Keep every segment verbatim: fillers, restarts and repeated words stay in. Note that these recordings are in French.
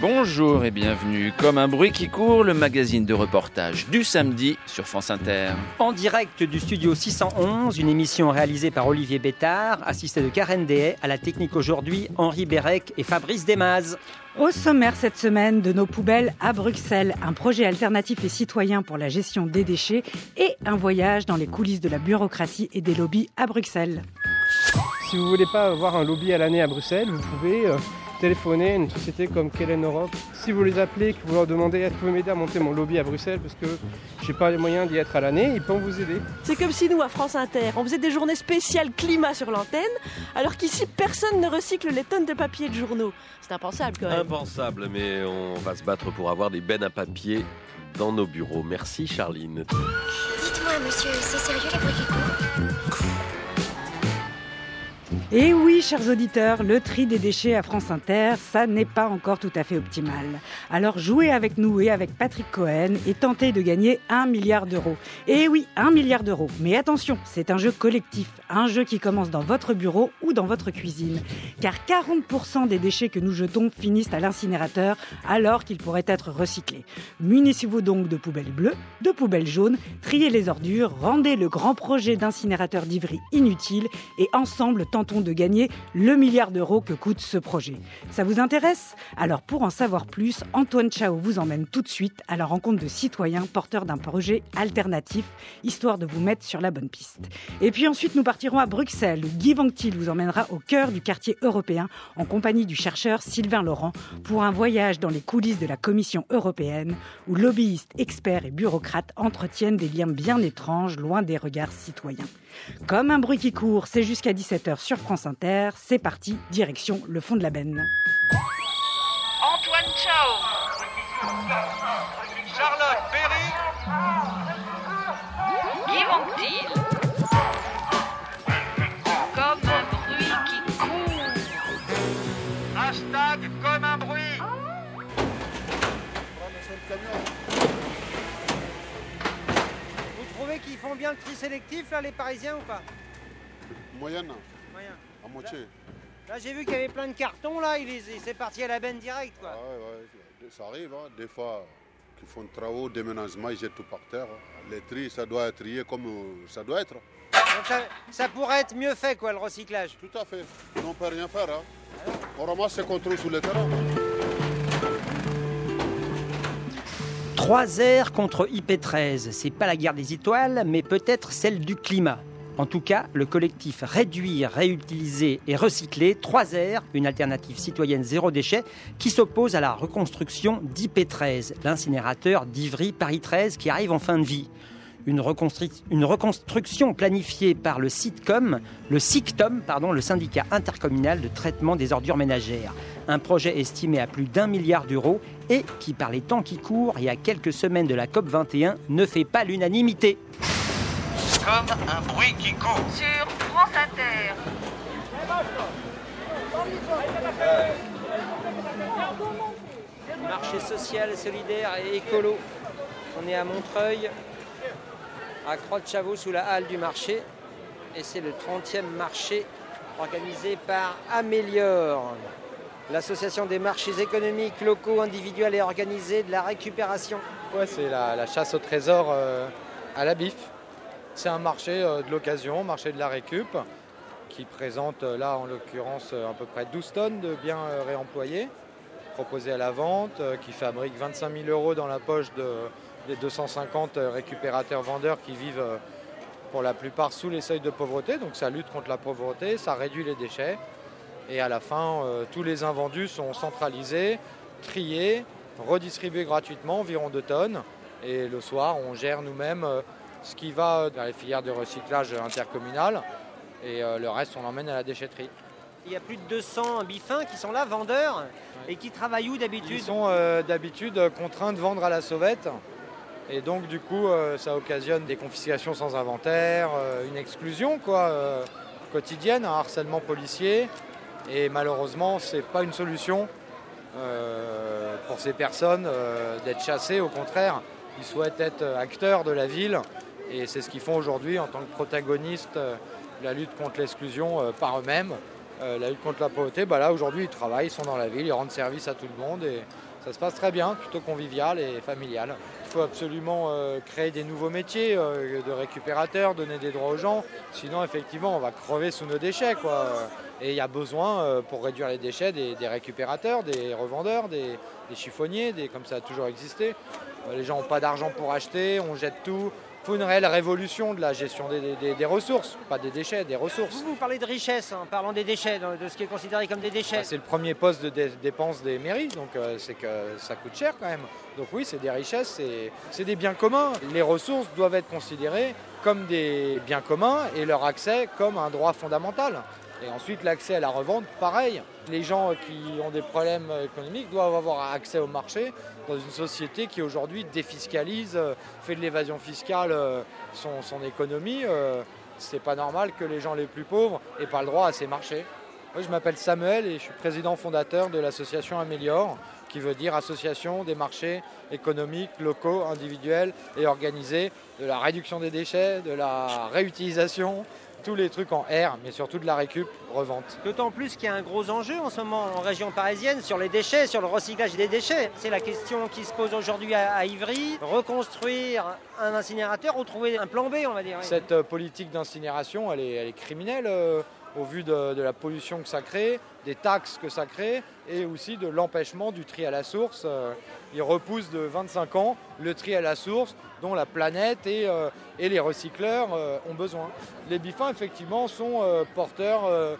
Bonjour et bienvenue. Comme un bruit qui court, le magazine de reportage du samedi sur France Inter. En direct du studio six cent onze, une émission réalisée par Olivier Bétard, assisté de Karen Dehay, à la technique aujourd'hui, Henri Bérec et Fabrice Desmazes. Au sommaire cette semaine, de nos poubelles à Bruxelles, un projet alternatif et citoyen pour la gestion des déchets et un voyage dans les coulisses de la bureaucratie et des lobbies à Bruxelles. Si vous ne voulez pas avoir un lobby à l'année à Bruxelles, vous pouvez euh, téléphoner à une société comme Kellen Europe. Si vous les appelez, que vous leur demandez « Est-ce que vous pouvez m'aider à monter mon lobby à Bruxelles parce que je n'ai pas les moyens d'y être à l'année », ils peuvent vous aider. C'est comme si nous, à France Inter, on faisait des journées spéciales climat sur l'antenne, alors qu'ici, personne ne recycle les tonnes de papier et de journaux. C'est impensable quand même. Impensable, mais on va se battre pour avoir des bennes à papier dans nos bureaux. Merci Charline. Dites-moi, monsieur, c'est sérieux les bruits qui courent ? Et oui, chers auditeurs, le tri des déchets à France Inter, ça n'est pas encore tout à fait optimal. Alors jouez avec nous et avec Patrick Cohen et tentez de gagner un milliard d'euros. Et oui, un milliard d'euros. Mais attention, c'est un jeu collectif, un jeu qui commence dans votre bureau ou dans votre cuisine. Car quarante pour cent des déchets que nous jetons finissent à l'incinérateur alors qu'ils pourraient être recyclés. Munissez-vous donc de poubelles bleues, de poubelles jaunes, triez les ordures, rendez le grand projet d'incinérateur d'Ivry inutile et ensemble tentons de gagner le milliard d'euros que coûte ce projet. Ça vous intéresse ? Alors pour en savoir plus, Antoine Chao vous emmène tout de suite à la rencontre de citoyens porteurs d'un projet alternatif, histoire de vous mettre sur la bonne piste. Et puis ensuite, nous partirons à Bruxelles, où Guy Vanctil vous emmènera au cœur du quartier européen, en compagnie du chercheur Sylvain Laurent, pour un voyage dans les coulisses de la Commission européenne, où lobbyistes, experts et bureaucrates entretiennent des liens bien étranges, loin des regards citoyens. Comme un bruit qui court, c'est jusqu'à dix-sept heures sur France Inter. C'est parti, direction le fond de la benne. Antoine Chao, Charlotte Berry, Guy Vanctil, comme un bruit qui court. Hashtag comme un bruit. Vous trouvez qu'ils font bien le tri sélectif, là, les Parisiens, ou pas ? Moyenne. Moyen. À moitié. Là, j'ai vu qu'il y avait plein de cartons, là, il, est, il s'est parti à la benne direct, quoi. Ah ouais, ouais, ça arrive, hein. Des fois, qu'ils font travaux, déménagement, ils jettent tout par terre. Les tri, ça doit être trié comme ça doit être. Donc ça, ça pourrait être mieux fait, quoi, le recyclage. Tout à fait. On ne peut rien faire, hein. On ramasse ce qu'on trouve sur le terrain. Trois R contre I P treize, c'est pas la guerre des étoiles, mais peut-être celle du climat. En tout cas, le collectif Réduire, Réutiliser et Recycler, trois R, une alternative citoyenne zéro déchet, qui s'oppose à la reconstruction d'I P treize, l'incinérateur d'Ivry Paris treize qui arrive en fin de vie. Une, reconstru- une reconstruction planifiée par le SITCOM, le SICTOM, pardon, le syndicat intercommunal de traitement des ordures ménagères. Un projet estimé à plus d'un milliard d'euros et qui, par les temps qui courent et à quelques semaines de la COP vingt et un, ne fait pas l'unanimité. Comme un bruit qui court. Sur France Inter. Marché social, solidaire et écolo. On est à Montreuil, à Croix-de-Chavaux, sous la halle du marché. Et c'est le trentième marché organisé par Améliore. L'association des marchés économiques, locaux, individuels et organisés de la récupération. Ouais, c'est la, la chasse au trésor euh, à la bif. C'est un marché euh, de l'occasion, marché de la récup, qui présente euh, là en l'occurrence euh, à peu près douze tonnes de biens euh, réemployés, proposés à la vente, euh, qui fabriquent vingt-cinq mille euros dans la poche de, des deux cent cinquante euh, récupérateurs-vendeurs qui vivent euh, pour la plupart sous les seuils de pauvreté. Donc ça lutte contre la pauvreté, ça réduit les déchets. Et à la fin, euh, tous les invendus sont centralisés, triés, redistribués gratuitement, environ deux tonnes. Et le soir, on gère nous-mêmes euh, ce qui va dans les filières de recyclage intercommunales et euh, le reste on l'emmène à la déchetterie. Il y a plus de deux cents bifins qui sont là, vendeurs, ouais. Et qui travaillent où d'habitude ? Ils sont euh, d'habitude contraints de vendre à la sauvette et donc du coup euh, ça occasionne des confiscations sans inventaire, euh, une exclusion quoi, euh, quotidienne, un harcèlement policier et malheureusement c'est pas une solution euh, pour ces personnes euh, d'être chassées, au contraire ils souhaitent être acteurs de la ville. Et c'est ce qu'ils font aujourd'hui en tant que protagonistes euh, de la lutte contre l'exclusion euh, par eux-mêmes. Euh, la lutte contre la pauvreté, bah là aujourd'hui ils travaillent, ils sont dans la ville, ils rendent service à tout le monde et Ça se passe très bien, plutôt convivial et familial. Il faut absolument euh, créer des nouveaux métiers euh, de récupérateurs, donner des droits aux gens. Sinon, effectivement, on va crever sous nos déchets, quoi. Et il y a besoin, euh, pour réduire les déchets, des, des récupérateurs, des revendeurs, des, des chiffonniers, des, comme ça a toujours existé. Euh, les gens n'ont pas d'argent pour acheter, on jette tout. Il faut une réelle révolution de la gestion des, des, des ressources, pas des déchets, des ressources. Vous, vous parlez de richesse en parlant des déchets, de ce qui est considéré comme des déchets. Bah, c'est le premier poste de dé- dépense des mairies, donc euh, c'est que ça coûte cher quand même. Donc oui, c'est des richesses, c'est, c'est des biens communs. Les ressources doivent être considérées comme des biens communs et leur accès comme un droit fondamental. Et ensuite, l'accès à la revente, pareil. Les gens qui ont des problèmes économiques doivent avoir accès au marché dans une société qui aujourd'hui défiscalise, fait de l'évasion fiscale son, son économie. C'est pas normal que les gens les plus pauvres n'aient pas le droit à ces marchés. Moi, je m'appelle Samuel et je suis président fondateur de l'association Améliore, qui veut dire association des marchés économiques, locaux, individuels et organisés, de la réduction des déchets, de la réutilisation, tous les trucs en R, mais surtout de la récup, revente. D'autant plus qu'il y a un gros enjeu en ce moment en région parisienne sur les déchets, sur le recyclage des déchets. C'est la question qui se pose aujourd'hui à, à Ivry. Reconstruire un incinérateur ou trouver un plan B, on va dire. Cette euh, politique d'incinération, elle est, elle est criminelle euh, au vu de, de la pollution que ça crée, des taxes que ça crée et aussi de l'empêchement du tri à la source. Euh, il repousse de vingt-cinq ans le tri à la source dont la planète et, euh, et les recycleurs euh, ont besoin. Les bifins, effectivement, sont euh, porteurs euh,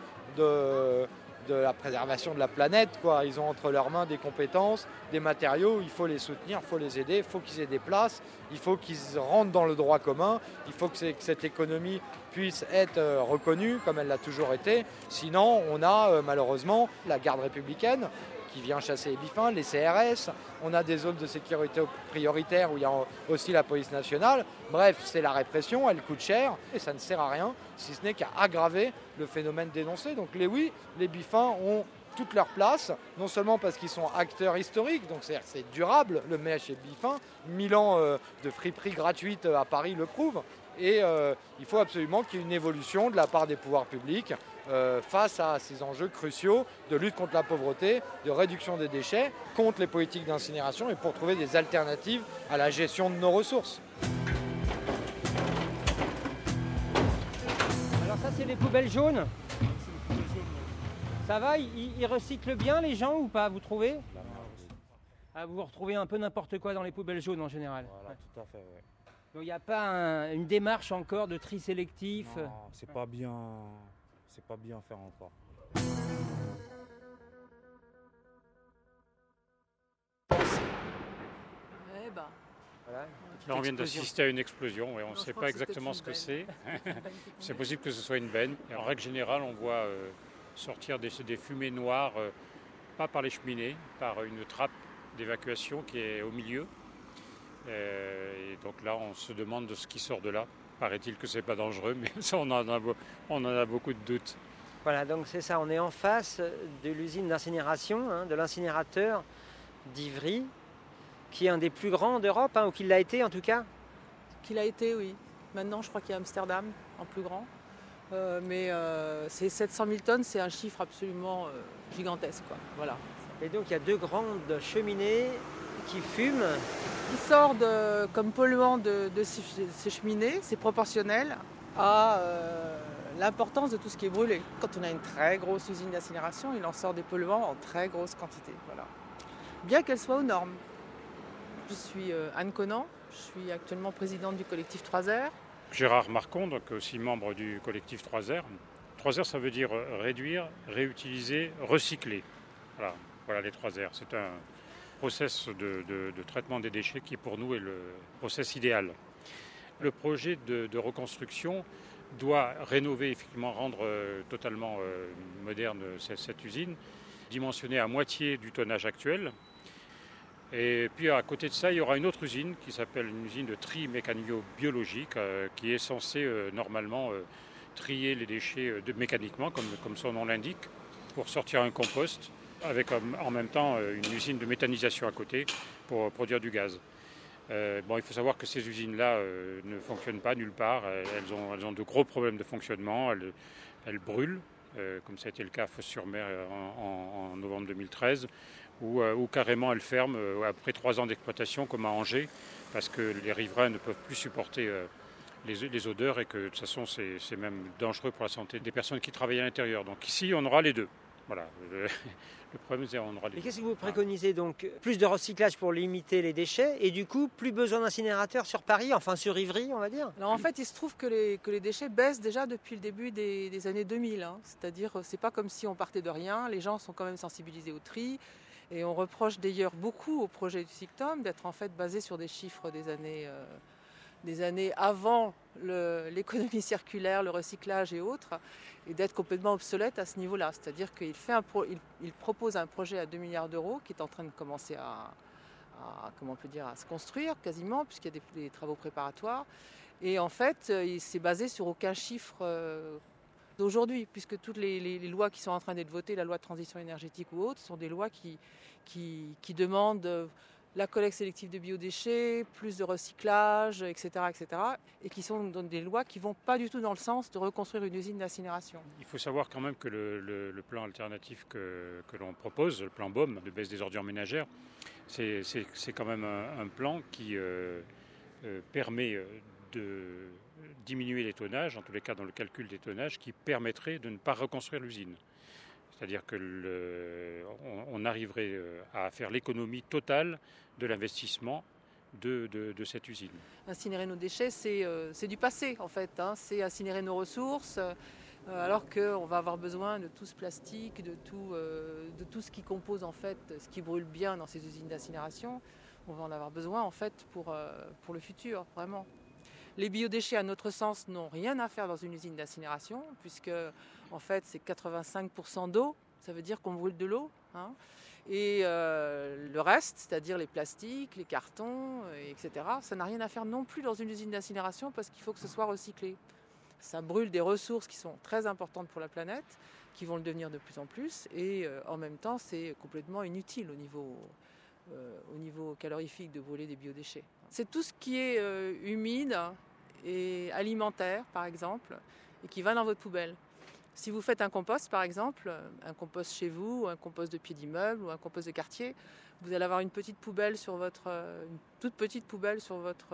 de, de la préservation de la planète, quoi. Ils ont entre leurs mains des compétences, des matériaux, il faut les soutenir, il faut les aider, il faut qu'ils aient des places, il faut qu'ils rentrent dans le droit commun, il faut que, que cette économie puisse être euh, reconnue comme elle l'a toujours été. Sinon, on a euh, malheureusement la garde républicaine qui vient chasser les bifins, les C R S, on a des zones de sécurité prioritaires où il y a aussi la police nationale. Bref, c'est la répression, elle coûte cher et ça ne sert à rien, si ce n'est qu'à aggraver le phénomène dénoncé. Donc les oui, les bifins ont toute leur place, non seulement parce qu'ils sont acteurs historiques, donc c'est, c'est durable, le mèche et bifin, mille ans euh, de friperie gratuite à Paris le prouvent, et euh, il faut absolument qu'il y ait une évolution de la part des pouvoirs publics euh, face à ces enjeux cruciaux de lutte contre la pauvreté, de réduction des déchets, contre les politiques d'incinération et pour trouver des alternatives à la gestion de nos ressources. Alors ça, c'est les poubelles jaunes. Ça va, ils, ils recyclent bien les gens ou pas, vous trouvez? Ah, vous retrouvez un peu n'importe quoi dans les poubelles jaunes en général. Voilà, ouais. Tout à fait, oui. Donc il n'y a pas un, une démarche encore de tri sélectif? Non, c'est pas bien, c'est pas bien fait encore. Eh ben. Voilà, Là, on vient d'assister à une explosion, ouais. On ne sait pas exactement ce que c'est. C'est possible que ce soit une benne. Et en règle générale, on voit euh, sortir des, des fumées noires, euh, pas par les cheminées, par une trappe d'évacuation qui est au milieu. Euh, et donc là, on se demande de ce qui sort de là. Paraît-il que c'est pas dangereux, mais ça, on en a, on en a beaucoup de doutes. Voilà, donc c'est ça, on est en face de l'usine d'incinération, hein, de l'incinérateur d'Ivry, qui est un des plus grands d'Europe, hein, ou qui l'a été en tout cas. Qu'il a été, oui. Maintenant, je crois qu'il y a Amsterdam en plus grand. Euh, mais euh, c'est sept cent mille tonnes, c'est un chiffre absolument euh, gigantesque, quoi. Voilà. Et donc, il y a deux grandes cheminées qui fument. Qui sortent de, comme polluant de, de ces, ces cheminées, c'est proportionnel à euh, l'importance de tout ce qui est brûlé. Quand on a une très grosse usine d'incinération, il en sort des polluants en très grosse quantité. Voilà. Bien qu'elle soit aux normes. Je suis Anne Conan, je suis actuellement présidente du collectif trois R. Gérard Marcon, donc aussi membre du collectif trois R. trois R, ça veut dire réduire, réutiliser, recycler. Voilà, voilà les trois R. C'est un process de, de, de traitement des déchets qui pour nous est le process idéal. Le projet de, de reconstruction doit rénover, effectivement, rendre euh, totalement euh, moderne cette, cette usine, dimensionnée à moitié du tonnage actuel. Et puis à côté de ça, il y aura une autre usine qui s'appelle une usine de tri mécano-biologique euh, qui est censée euh, normalement euh, trier les déchets euh, de, mécaniquement, comme, comme son nom l'indique, pour sortir un compost, avec euh, en même temps euh, une usine de méthanisation à côté pour euh, produire du gaz. Euh, bon, il faut savoir que ces usines-là euh, ne fonctionnent pas nulle part. Elles ont, elles ont de gros problèmes de fonctionnement. Elles, elles brûlent euh, comme ça a été le cas à Fos-sur-Mer en, en, en novembre deux mille treize, où, euh, où carrément elle ferme euh, après trois ans d'exploitation, comme à Angers, parce que les riverains ne peuvent plus supporter euh, les, les odeurs et que de toute façon c'est, c'est même dangereux pour la santé des personnes qui travaillent à l'intérieur. Donc ici on aura les deux. Voilà. Le, le problème c'est qu'on aura les Et deux. qu'est-ce que vous préconisez donc? Plus de recyclage pour limiter les déchets et du coup plus besoin d'incinérateurs sur Paris, enfin sur Ivry on va dire? Alors en fait il se trouve que les, que les déchets baissent déjà depuis le début des, des années deux mille. Hein. C'est-à-dire c'est pas comme si on partait de rien, les gens sont quand même sensibilisés au tri. Et on reproche d'ailleurs beaucoup au projet du SICTOM d'être en fait basé sur des chiffres des années, euh, des années avant le, l'économie circulaire, le recyclage et autres, et d'être complètement obsolète à ce niveau-là. C'est-à-dire qu'il fait un pro, il, il propose un projet à deux milliards d'euros qui est en train de commencer à, à, comment on peut dire, à se construire quasiment, puisqu'il y a des, des travaux préparatoires. Et en fait, il s'est basé sur aucun chiffre euh, d'aujourd'hui, puisque toutes les, les, les lois qui sont en train d'être votées, la loi de transition énergétique ou autres, sont des lois qui, qui, qui demandent la collecte sélective de biodéchets, plus de recyclage, et cetera, et cetera, et qui sont des lois qui ne vont pas du tout dans le sens de reconstruire une usine d'incinération. Il faut savoir quand même que le, le, le plan alternatif que, que l'on propose, le plan B O M, de baisse des ordures ménagères, c'est, c'est, c'est quand même un, un plan qui euh, euh, permet de diminuer les tonnages, en tous les cas dans le calcul des tonnages, qui permettrait de ne pas reconstruire l'usine. C'est-à-dire que le, on, on arriverait à faire l'économie totale de l'investissement de, de, de cette usine. Incinérer nos déchets, c'est, euh, c'est du passé en fait, hein. C'est incinérer nos ressources, euh, alors qu'on va avoir besoin de tout ce plastique, de tout, euh, de tout ce qui compose en fait, ce qui brûle bien dans ces usines d'incinération. On va en avoir besoin en fait pour, euh, pour le futur, vraiment. Les biodéchets, à notre sens, n'ont rien à faire dans une usine d'incinération, puisque en fait c'est quatre-vingt-cinq pour cent d'eau, ça veut dire qu'on brûle de l'eau. Hein. Et euh, le reste, c'est-à-dire les plastiques, les cartons, et cetera, ça n'a rien à faire non plus dans une usine d'incinération parce qu'il faut que ce soit recyclé. Ça brûle des ressources qui sont très importantes pour la planète, qui vont le devenir de plus en plus, et euh, en même temps c'est complètement inutile au niveau... Euh, au niveau calorifique de brûler des biodéchets. C'est tout ce qui est euh, humide et alimentaire, par exemple, et qui va dans votre poubelle. Si vous faites un compost, par exemple, un compost chez vous, ou un compost de pied d'immeuble, ou un compost de quartier, vous allez avoir une petite poubelle sur votre, une toute petite poubelle sur votre,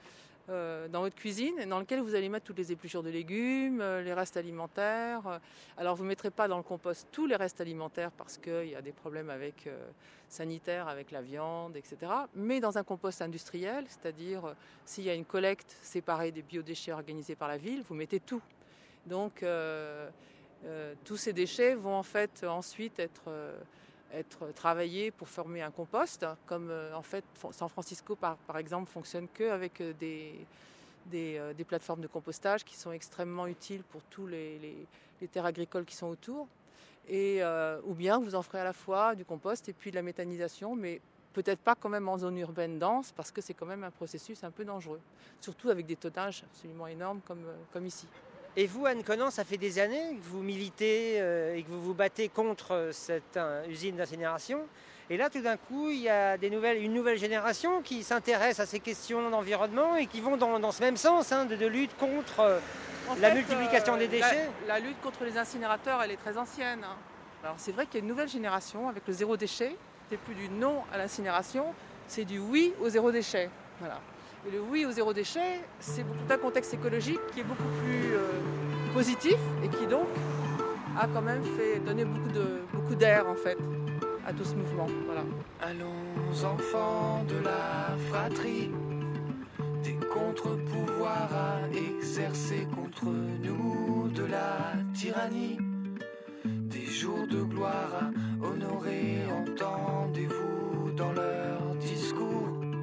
euh, dans votre cuisine, dans laquelle vous allez mettre toutes les épluchures de légumes, les restes alimentaires. Alors vous ne mettrez pas dans le compost tous les restes alimentaires parce qu'il y a des problèmes avec, euh, sanitaires avec la viande, et cetera. Mais dans un compost industriel, c'est-à-dire euh, s'il y a une collecte séparée des biodéchets organisée par la ville, vous mettez tout. Donc euh, euh, tous ces déchets vont en fait ensuite être... Euh, être travaillés pour former un compost, comme euh, en fait San Francisco par, par exemple fonctionne qu'avec des, des, euh, des plateformes de compostage qui sont extrêmement utiles pour tous les, les, les terres agricoles qui sont autour, et, euh, ou bien vous en ferez à la fois du compost et puis de la méthanisation, mais peut-être pas quand même en zone urbaine dense parce que c'est quand même un processus un peu dangereux, surtout avec des tonnages absolument énormes comme, euh, comme ici. Et vous, Anne Conan, ça fait des années que vous militez euh, et que vous vous battez contre cette euh, usine d'incinération. Et là, tout d'un coup, il y a des nouvelles, une nouvelle génération qui s'intéresse à ces questions d'environnement et qui vont dans, dans ce même sens, hein, de, de lutte contre euh, la fait, multiplication euh, des déchets. La, la lutte contre les incinérateurs, elle est très ancienne. Hein. Alors c'est vrai qu'il y a une nouvelle génération avec le zéro déchet. C'est plus du non à l'incinération, c'est du oui au zéro déchet. Voilà. Et le oui au zéro déchet, c'est tout un contexte écologique qui est beaucoup plus euh, positif et qui donc a quand même fait donner beaucoup, de, beaucoup d'air en fait à tout ce mouvement. Voilà. Allons enfants de la fratrie, des contre-pouvoirs à exercer contre nous, de la tyrannie, des jours de gloire à honorer, entendez-vous dans leurs discours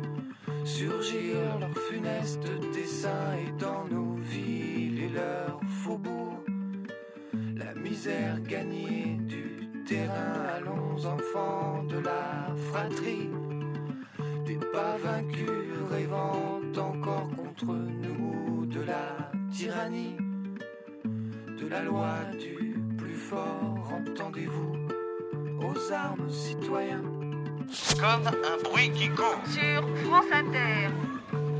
surgir leurs funestes dessins et dans nos villes et leurs faubourgs la misère gagnée du terrain. Allons enfants de la fratrie, des pas vaincus rêvant encore contre nous, de la tyrannie, de la loi du plus fort, entendez-vous aux armes citoyens. Comme un bruit qui court. Sur France Inter.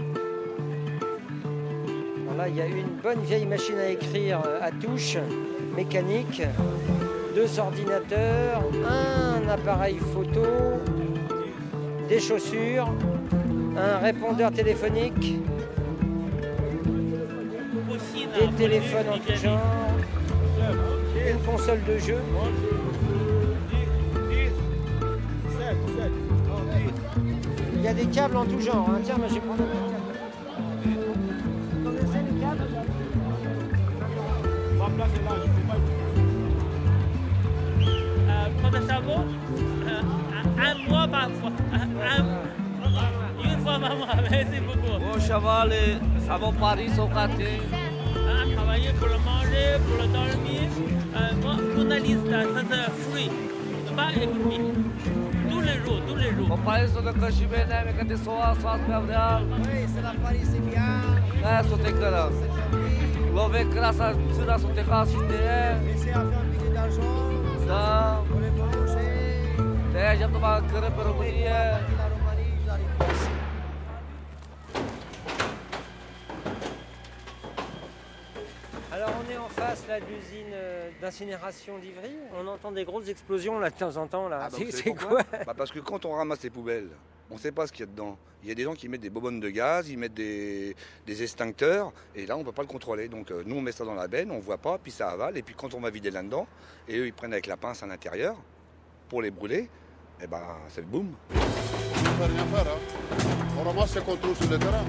Alors là, il y a une bonne vieille machine à écrire à touche mécanique, deux ordinateurs, un appareil photo, des chaussures, un répondeur téléphonique, des téléphones en tout genre, une console de jeu. Il y a des câbles en tout genre. Hein. Tiens, moi je vais prendre un câble. Vous connaissez les câbles? Pour le sabot, un mois parfois. Une fois par mois, merci beaucoup. Bon cheval, les sabots Paris sont gâtés. Travailler pour le manger, pour le dormir. Euh, moi, journaliste, ça c'est free, pas économique. Tous les jours, tous les jours. Au Paris, sont des cachemires, mais quand ils sont à soir, c'est bien. Oui, c'est la Paris, c'est bien. Là, sont des gars. L'ové grâce à cela, sont des gars, c'est bien. Laissez à faire un billet d'argent. Ça. Pour les manger. Déjà, tu vas créer pour le midi. Alors on est en face là, de l'usine euh, d'incinération d'Ivry. On entend des grosses explosions là de temps en temps. Là. Ah bah, c'est vous savez c'est pourquoi quoi? Bah parce que quand on ramasse les poubelles, on ne sait pas ce qu'il y a dedans. Il y a des gens qui mettent des bonbonnes de gaz, ils mettent des, des extincteurs, et là on ne peut pas le contrôler. Donc euh, nous on met ça dans la benne, on ne voit pas, puis ça avale, et puis quand on va vider là-dedans, et eux ils prennent avec la pince à l'intérieur pour les brûler, et ben c'est le boum. On ne peut rien faire. Hein. On ramasse ce qu'on trouve sur le terrain.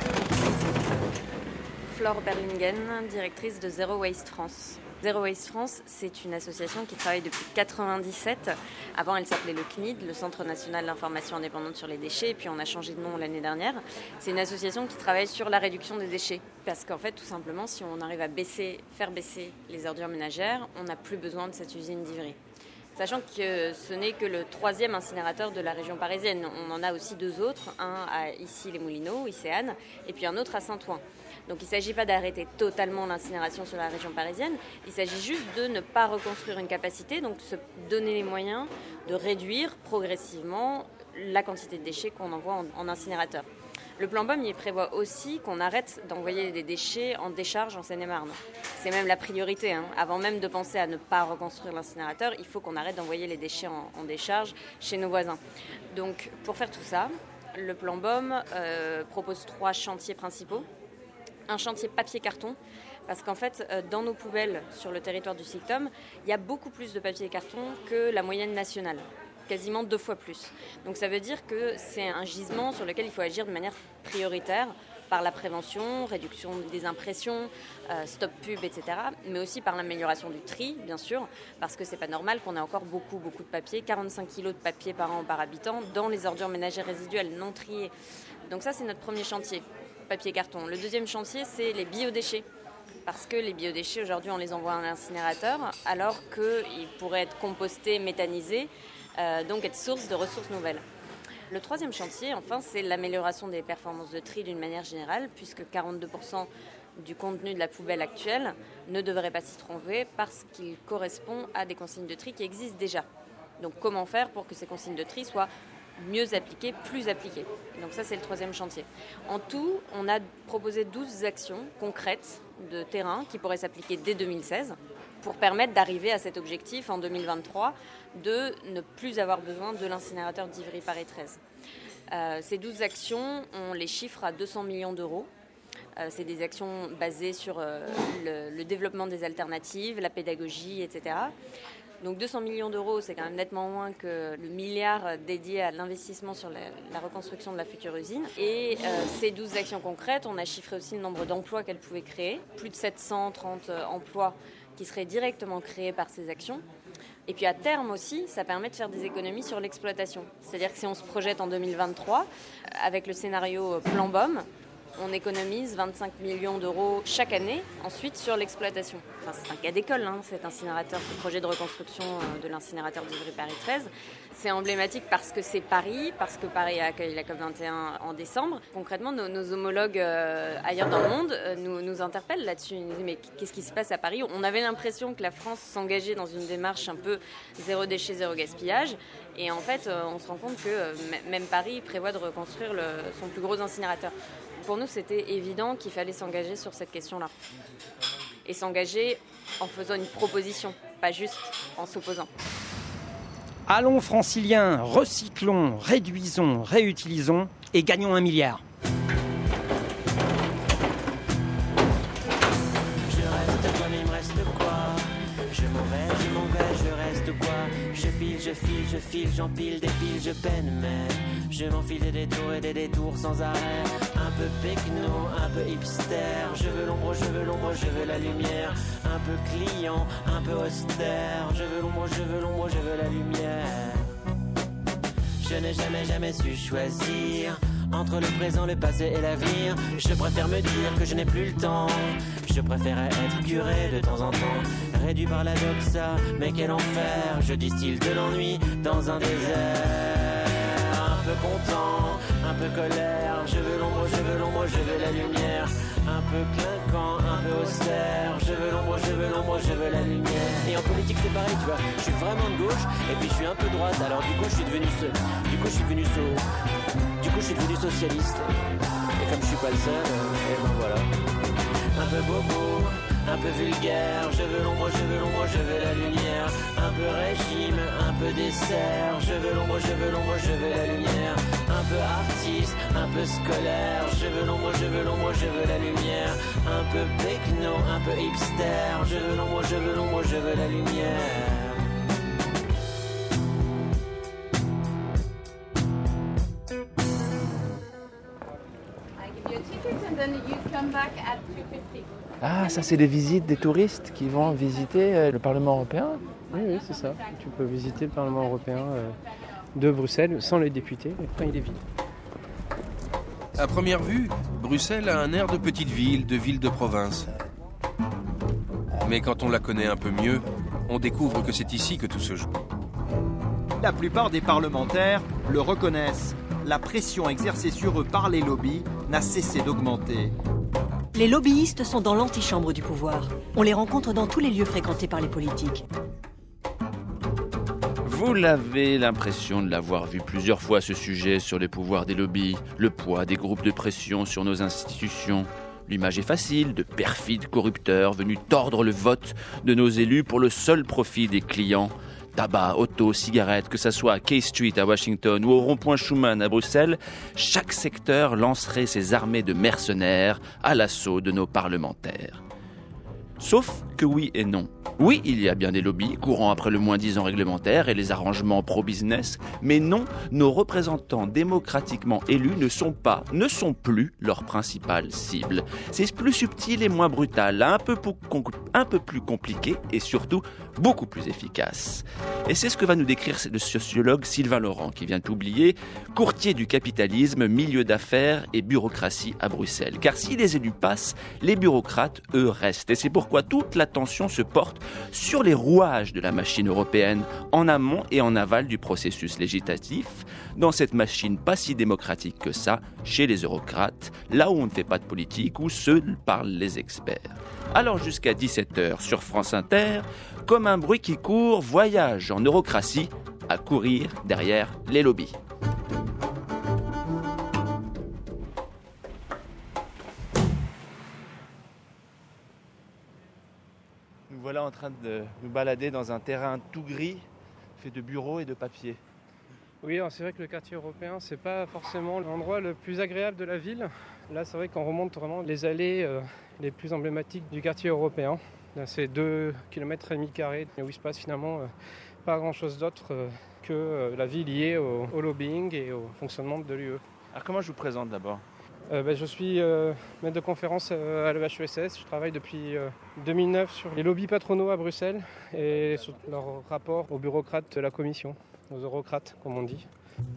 Flore Berlingen, directrice de Zero Waste France. Zero Waste France, c'est une association qui travaille depuis quatre-vingt-dix-sept. Avant, elle s'appelait le C N I D, le Centre National d'Information Indépendante sur les Déchets, et puis on a changé de nom l'année dernière. C'est une association qui travaille sur la réduction des déchets. Parce qu'en fait, tout simplement, si on arrive à baisser, faire baisser les ordures ménagères, on n'a plus besoin de cette usine d'Ivry. Sachant que ce n'est que le troisième incinérateur de la région parisienne. On en a aussi deux autres, un à Issy-les-Moulineaux, Icéane, et puis un autre à Saint-Ouen. Donc il ne s'agit pas d'arrêter totalement l'incinération sur la région parisienne, il s'agit juste de ne pas reconstruire une capacité, donc se donner les moyens de réduire progressivement la quantité de déchets qu'on envoie en, en incinérateur. Le plan B O M, il prévoit aussi qu'on arrête d'envoyer des déchets en décharge en Seine-et-Marne. C'est même la priorité. Hein. Avant même de penser à ne pas reconstruire l'incinérateur, il faut qu'on arrête d'envoyer les déchets en, en décharge chez nos voisins. Donc pour faire tout ça, le plan B O M euh, propose trois chantiers principaux. Un chantier papier-carton, parce qu'en fait, dans nos poubelles sur le territoire du SICTOM, il y a beaucoup plus de papier et carton que la moyenne nationale, quasiment deux fois plus. Donc ça veut dire que c'est un gisement sur lequel il faut agir de manière prioritaire, par la prévention, réduction des impressions, euh, stop pub, et cetera, mais aussi par l'amélioration du tri, bien sûr, parce que c'est pas normal qu'on ait encore beaucoup, beaucoup de papier, quarante-cinq kilos de papier par an par habitant, dans les ordures ménagères résiduelles non triées. Donc ça, c'est notre premier chantier. Papier-carton. Le deuxième chantier, c'est les biodéchets. Parce que les biodéchets, aujourd'hui, on les envoie à un incinérateur, alors qu'ils pourraient être compostés, méthanisés, euh, donc être source de ressources nouvelles. Le troisième chantier, enfin, c'est l'amélioration des performances de tri d'une manière générale, puisque quarante-deux pour cent du contenu de la poubelle actuelle ne devrait pas s'y trouver parce qu'il correspond à des consignes de tri qui existent déjà. Donc comment faire pour que ces consignes de tri soient mieux appliquées, plus appliquées. Donc ça, c'est le troisième chantier. En tout, on a proposé douze actions concrètes de terrain qui pourraient s'appliquer dès deux mille seize pour permettre d'arriver à cet objectif en deux mille vingt-trois de ne plus avoir besoin de l'incinérateur d'Ivry Paris treize. Euh, ces douze actions, on les chiffre à deux cents millions d'euros. Euh, c'est des actions basées sur euh, le, le développement des alternatives, la pédagogie, et cetera. Donc deux cents millions d'euros, c'est quand même nettement moins que le milliard dédié à l'investissement sur la, la reconstruction de la future usine. Et euh, ces douze actions concrètes, on a chiffré aussi le nombre d'emplois qu'elles pouvaient créer. Plus de sept cent trente emplois qui seraient directement créés par ces actions. Et puis à terme aussi, ça permet de faire des économies sur l'exploitation. C'est-à-dire que si on se projette en deux mille vingt-trois, avec le scénario plan B O M, on économise vingt-cinq millions d'euros chaque année, ensuite sur l'exploitation. Enfin, c'est un cas d'école, hein, cet incinérateur, ce projet de reconstruction de l'incinérateur d'Ivry Paris treize. C'est emblématique parce que c'est Paris, parce que Paris a accueilli la COP vingt et un en décembre. Concrètement, nos, nos homologues euh, ailleurs dans le monde euh, nous, nous interpellent là-dessus. Ils nous disent mais qu'est-ce qui se passe à Paris ? On avait l'impression que la France s'engageait dans une démarche un peu zéro déchet, zéro gaspillage. Et en fait, euh, on se rend compte que euh, même Paris prévoit de reconstruire le, son plus gros incinérateur. Pour nous, c'était évident qu'il fallait s'engager sur cette question-là. et s'engager en faisant une proposition, pas juste en s'opposant. Allons franciliens, recyclons, réduisons, réutilisons et gagnons un milliard. Je reste comme il me reste quoi? Je m'en vais, je m'en vais, je reste quoi? Je file, je file, je file, j'empile des piles, je peine, mais je m'enfile des détours et des détours sans arrêt. Un peu pecno, un peu hipster. Je veux l'ombre, je veux l'ombre, je veux la lumière. Un peu client, un peu austère. Je veux l'ombre, je veux l'ombre, je veux la lumière. Je n'ai jamais, jamais su choisir entre le présent, le passé et l'avenir. Je préfère me dire que je n'ai plus le temps. Je préférais être curé de temps en temps, réduit par la doxa. Mais quel enfer, je distille de l'ennui dans un désert. Un peu content, un peu colère. Je veux l'ombre, je veux l'ombre, je veux la lumière. Un peu clinquant, un peu austère. Je veux l'ombre, je veux l'ombre, je veux la lumière. Et en politique c'est pareil, tu vois. Je suis vraiment de gauche et puis je suis un peu droite. Alors du coup je suis devenu ce, du coup je suis devenu so, du coup je suis devenu socialiste. Et comme je suis pas le seul, euh, et ben voilà. Un peu bobo, un peu vulgaire. Je veux l'ombre, je veux l'ombre, je veux la lumière. Un peu régime, un peu dessert. Je veux l'ombre, je veux l'ombre, je veux la lumière. Un peu artiste, un peu scolaire. Je veux l'ombre, je veux l'ombre, je veux la lumière. Un peu techno, un peu hipster. Je veux l'ombre, je veux l'ombre, je veux la lumière. Ah, ça c'est les visites des touristes qui vont visiter le Parlement européen? Oui, oui, c'est ça. Tu peux visiter le Parlement européen euh, de Bruxelles sans les députés, quand il est vide. À première vue, Bruxelles a un air de petite ville, de ville de province. Mais quand on la connaît un peu mieux, on découvre que c'est ici que tout se joue. La plupart des parlementaires le reconnaissent. La pression exercée sur eux par les lobbies n'a cessé d'augmenter. Les lobbyistes sont dans l'antichambre du pouvoir. On les rencontre dans tous les lieux fréquentés par les politiques. Vous l'avez l'impression de l'avoir vu plusieurs fois, ce sujet sur les pouvoirs des lobbies, le poids des groupes de pression sur nos institutions. L'image est facile de perfides corrupteurs venus tordre le vote de nos élus pour le seul profit des clients. Tabac, auto, cigarettes, que ce soit à K Street à Washington ou au rond-point Schuman à Bruxelles, chaque secteur lancerait ses armées de mercenaires à l'assaut de nos parlementaires. Sauf que oui et non. Oui, il y a bien des lobbies courant après le moins-disant réglementaire et les arrangements pro-business, mais non, nos représentants démocratiquement élus ne sont pas, ne sont plus leur principale cible. C'est plus subtil et moins brutal, un peu, un peu plus compliqué et surtout beaucoup plus efficace. Et c'est ce que va nous décrire le sociologue Sylvain Laurent, qui vient de publier « Courtier du capitalisme, milieu d'affaires et bureaucratie à Bruxelles ». Car si les élus passent, les bureaucrates, eux, restent. Et c'est pourquoi toute l'attention se porte sur les rouages de la machine européenne, en amont et en aval du processus législatif, dans cette machine pas si démocratique que ça, chez les eurocrates, là où on ne fait pas de politique, où seuls parlent les experts. Alors jusqu'à dix-sept heures sur France Inter, comme un bruit qui court, voyage en eurocratie à courir derrière les lobbies. Nous voilà en train de nous balader dans un terrain tout gris, fait de bureaux et de papier. Oui, alors c'est vrai que le quartier européen, c'est pas forcément l'endroit le plus agréable de la ville. Là, c'est vrai qu'on remonte vraiment les allées euh, les plus emblématiques du quartier européen. Là, c'est deux kilomètres et demi carrés où il se passe finalement euh, pas grand-chose d'autre euh, que euh, la vie liée au, au lobbying et au fonctionnement de l'U E. Alors comment je vous présente d'abord ? Euh, ben, je suis euh, maître de conférence euh, à l'E H E S S. Je travaille depuis euh, deux mille neuf sur les lobbies patronaux à Bruxelles et sur leur rapport aux bureaucrates de la Commission, aux eurocrates comme on dit.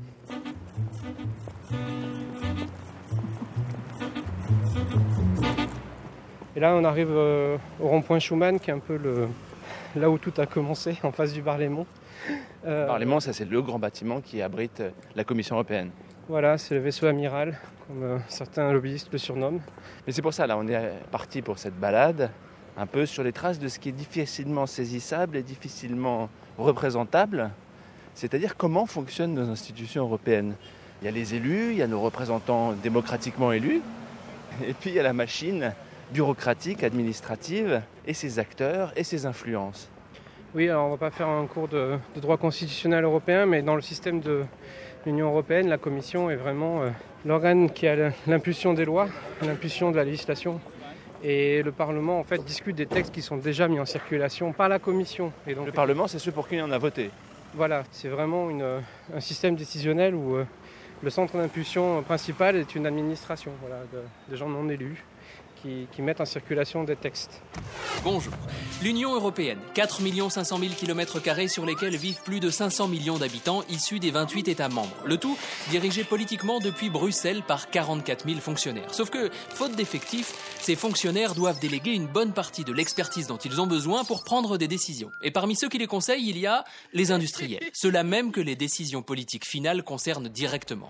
Et là on arrive euh, au rond-point Schuman qui est un peu le, là où tout a commencé, en face du Bar Léman. Euh, Bar Léman, ça c'est le grand bâtiment qui abrite la Commission européenne. Voilà, c'est le vaisseau amiral, comme euh, certains lobbyistes le surnomment. Mais c'est pour ça, là, on est parti pour cette balade, un peu sur les traces de ce qui est difficilement saisissable et difficilement représentable, c'est-à-dire comment fonctionnent nos institutions européennes. Il y a les élus, il y a nos représentants démocratiquement élus, et puis il y a la machine bureaucratique, administrative, et ses acteurs et ses influences. Oui, alors on ne va pas faire un cours de, de droit constitutionnel européen, mais dans le système de l'Union européenne, la Commission est vraiment euh, l'organe qui a l'impulsion des lois, l'impulsion de la législation. Et le Parlement, en fait, discute des textes qui sont déjà mis en circulation par la Commission. Et donc, le Parlement, c'est ceux pour qui on a voté. Voilà, c'est vraiment une, un système décisionnel où euh, le centre d'impulsion principal est une administration, voilà, de, de gens non élus. Qui, qui mettent en circulation des textes. Bonjour. L'Union européenne, quatre millions cinq cent mille kilomètres carrés sur lesquels vivent plus de cinq cents millions d'habitants issus des vingt-huit États membres. Le tout dirigé politiquement depuis Bruxelles par quarante-quatre mille fonctionnaires. Sauf que, faute d'effectifs, ces fonctionnaires doivent déléguer une bonne partie de l'expertise dont ils ont besoin pour prendre des décisions. Et parmi ceux qui les conseillent, il y a les industriels. Ceux-là même que les décisions politiques finales concernent directement.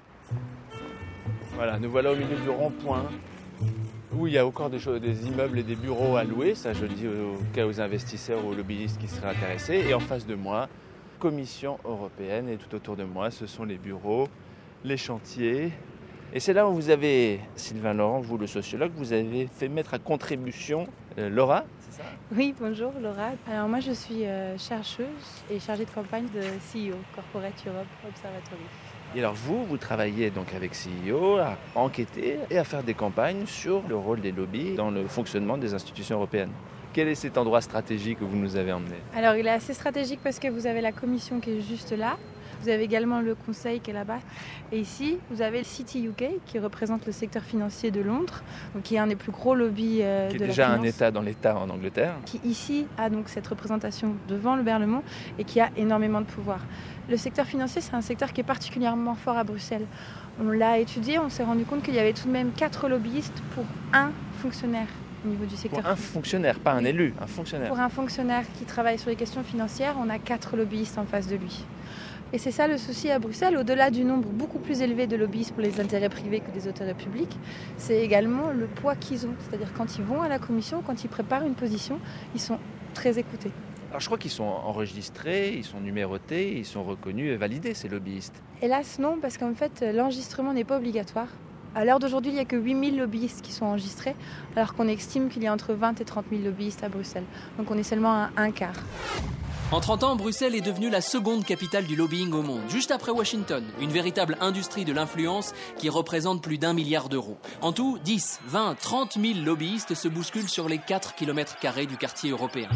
Voilà, nous voilà au milieu du rond-point, où il y a encore des, choses, des immeubles et des bureaux à louer, ça je le dis au cas aux investisseurs ou aux lobbyistes qui seraient intéressés. Et en face de moi, Commission européenne, et tout autour de moi, ce sont les bureaux, les chantiers. Et c'est là où vous avez, Sylvain Laurent, vous le sociologue, vous avez fait mettre à contribution euh, Laura, c'est ça ? Oui, bonjour Laura. Alors moi je suis euh, chercheuse et chargée de campagne de C E O, Corporate Europe Observatory. Et alors vous, vous travaillez donc avec C E O à enquêter et à faire des campagnes sur le rôle des lobbies dans le fonctionnement des institutions européennes. Quel est cet endroit stratégique que vous nous avez emmené ? Alors il est assez stratégique parce que vous avez la commission qui est juste là. Vous avez également le conseil qui est là-bas. Et ici, vous avez le City U K qui représente le secteur financier de Londres, donc qui est un des plus gros lobbies euh, qui est de déjà la finance, un État dans l'État en Angleterre. Qui ici a donc cette représentation devant le Parlement et qui a énormément de pouvoir. Le secteur financier, c'est un secteur qui est particulièrement fort à Bruxelles. On l'a étudié, on s'est rendu compte qu'il y avait tout de même quatre lobbyistes pour un fonctionnaire au niveau du secteur. Pour un fonctionnaire, pas un élu, un fonctionnaire. Pour un fonctionnaire qui travaille sur les questions financières, on a quatre lobbyistes en face de lui. Et c'est ça le souci à Bruxelles, au-delà du nombre beaucoup plus élevé de lobbyistes pour les intérêts privés que des intérêts publics, c'est également le poids qu'ils ont. C'est-à-dire quand ils vont à la commission, quand ils préparent une position, ils sont très écoutés. Alors je crois qu'ils sont enregistrés, ils sont numérotés, ils sont reconnus et validés, ces lobbyistes. Hélas non, parce qu'en fait l'enregistrement n'est pas obligatoire. À l'heure d'aujourd'hui, il n'y a que huit mille lobbyistes qui sont enregistrés, alors qu'on estime qu'il y a entre vingt et trente mille lobbyistes à Bruxelles. Donc on est seulement à un quart. En trente ans, Bruxelles est devenue la seconde capitale du lobbying au monde, juste après Washington, une véritable industrie de l'influence qui représente plus d'un milliard d'euros. En tout, dix, vingt, trente mille lobbyistes se bousculent sur les quatre kilomètres carrés du quartier européen.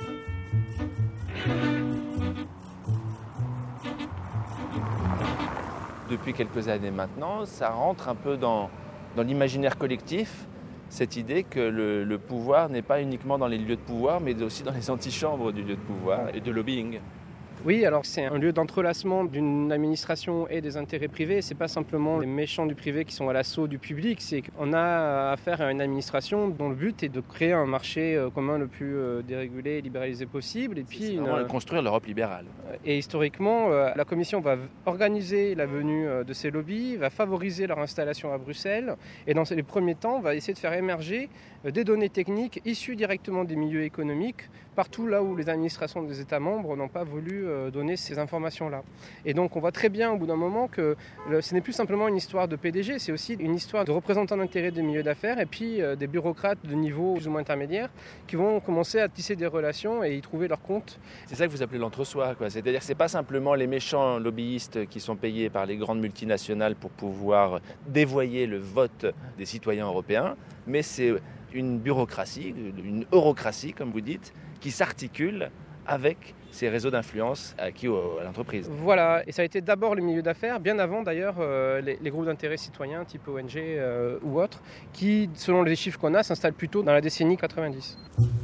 Depuis quelques années maintenant, ça rentre un peu dans, dans l'imaginaire collectif, cette idée que le, le pouvoir n'est pas uniquement dans les lieux de pouvoir, mais aussi dans les antichambres du lieu de pouvoir et de lobbying. Oui, alors c'est un lieu d'entrelacement d'une administration et des intérêts privés. C'est pas simplement les méchants du privé qui sont à l'assaut du public, c'est qu'on a affaire à une administration dont le but est de créer un marché commun le plus dérégulé et libéralisé possible. Et puis une... de construire l'Europe libérale. Et historiquement, la Commission va organiser la venue de ces lobbies, va favoriser leur installation à Bruxelles, et dans les premiers temps, va essayer de faire émerger des données techniques issues directement des milieux économiques, partout là où les administrations des États membres n'ont pas voulu donner ces informations-là. Et donc on voit très bien au bout d'un moment que ce n'est plus simplement une histoire de P D G, c'est aussi une histoire de représentants d'intérêt des milieux d'affaires et puis des bureaucrates de niveau plus ou moins intermédiaire qui vont commencer à tisser des relations et y trouver leur compte. C'est ça que vous appelez l'entre-soi, quoi. C'est-à-dire que ce n'est pas simplement les méchants lobbyistes qui sont payés par les grandes multinationales pour pouvoir dévoyer le vote des citoyens européens, mais c'est une bureaucratie, une eurocratie, comme vous dites, qui s'articule avec ces réseaux d'influence acquis à l'entreprise. Voilà, et ça a été d'abord le milieu d'affaires, bien avant d'ailleurs euh, les, les groupes d'intérêt citoyens type O N G euh, ou autres, qui, selon les chiffres qu'on a, s'installent plutôt dans la décennie quatre-vingt-dix.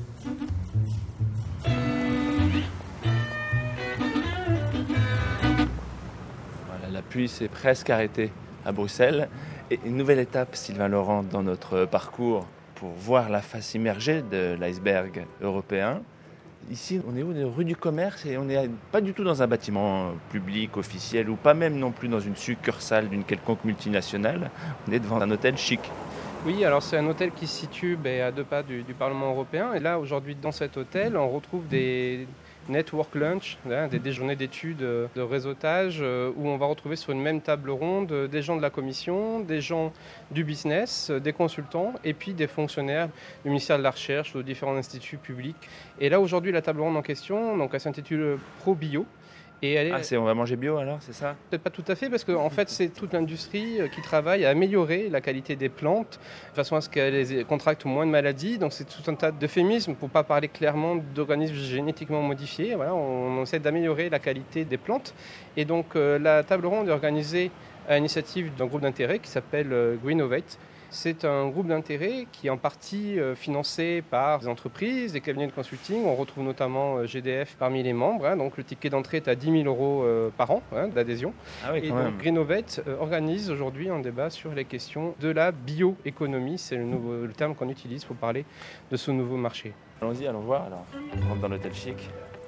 Voilà, la pluie s'est presque arrêtée à Bruxelles. Et une nouvelle étape, Sylvain Laurent, dans notre parcours pour voir la face immergée de l'iceberg européen. Ici, on est où ? Rue du Commerce et on n'est pas du tout dans un bâtiment public, officiel, ou pas même non plus dans une succursale d'une quelconque multinationale. On est devant un hôtel chic. Oui, alors c'est un hôtel qui se situe ben, à deux pas du, du Parlement européen. Et là, aujourd'hui, dans cet hôtel, on retrouve des, network lunch, hein, des déjeuners d'études de réseautage euh, où on va retrouver sur une même table ronde euh, des gens de la commission, des gens du business, euh, des consultants et puis des fonctionnaires du ministère de la Recherche ou de différents instituts publics. Et là aujourd'hui la table ronde en question, donc elle s'intitule ProBio. Et elle est... Ah, c'est, on va manger bio alors, c'est ça ? Peut-être pas tout à fait, parce qu'en en fait, c'est toute l'industrie qui travaille à améliorer la qualité des plantes, de façon à ce qu'elles contractent moins de maladies. Donc c'est tout un tas d'euphémismes pour ne pas parler clairement d'organismes génétiquement modifiés. Voilà, on, on essaie d'améliorer la qualité des plantes. Et donc euh, la table ronde est organisée à l'initiative d'un groupe d'intérêt qui s'appelle euh, Greenovate. C'est un groupe d'intérêt qui est en partie financé par des entreprises, des cabinets de consulting. On retrouve notamment G D F parmi les membres. Hein, donc le ticket d'entrée est à dix mille euros par an hein, d'adhésion. Ah oui, et quand donc même. Greenovate organise aujourd'hui un débat sur les questions de la bioéconomie. C'est le, nouveau, le terme qu'on utilise pour parler de ce nouveau marché. Allons-y, allons voir alors. On rentre dans l'hôtel chic.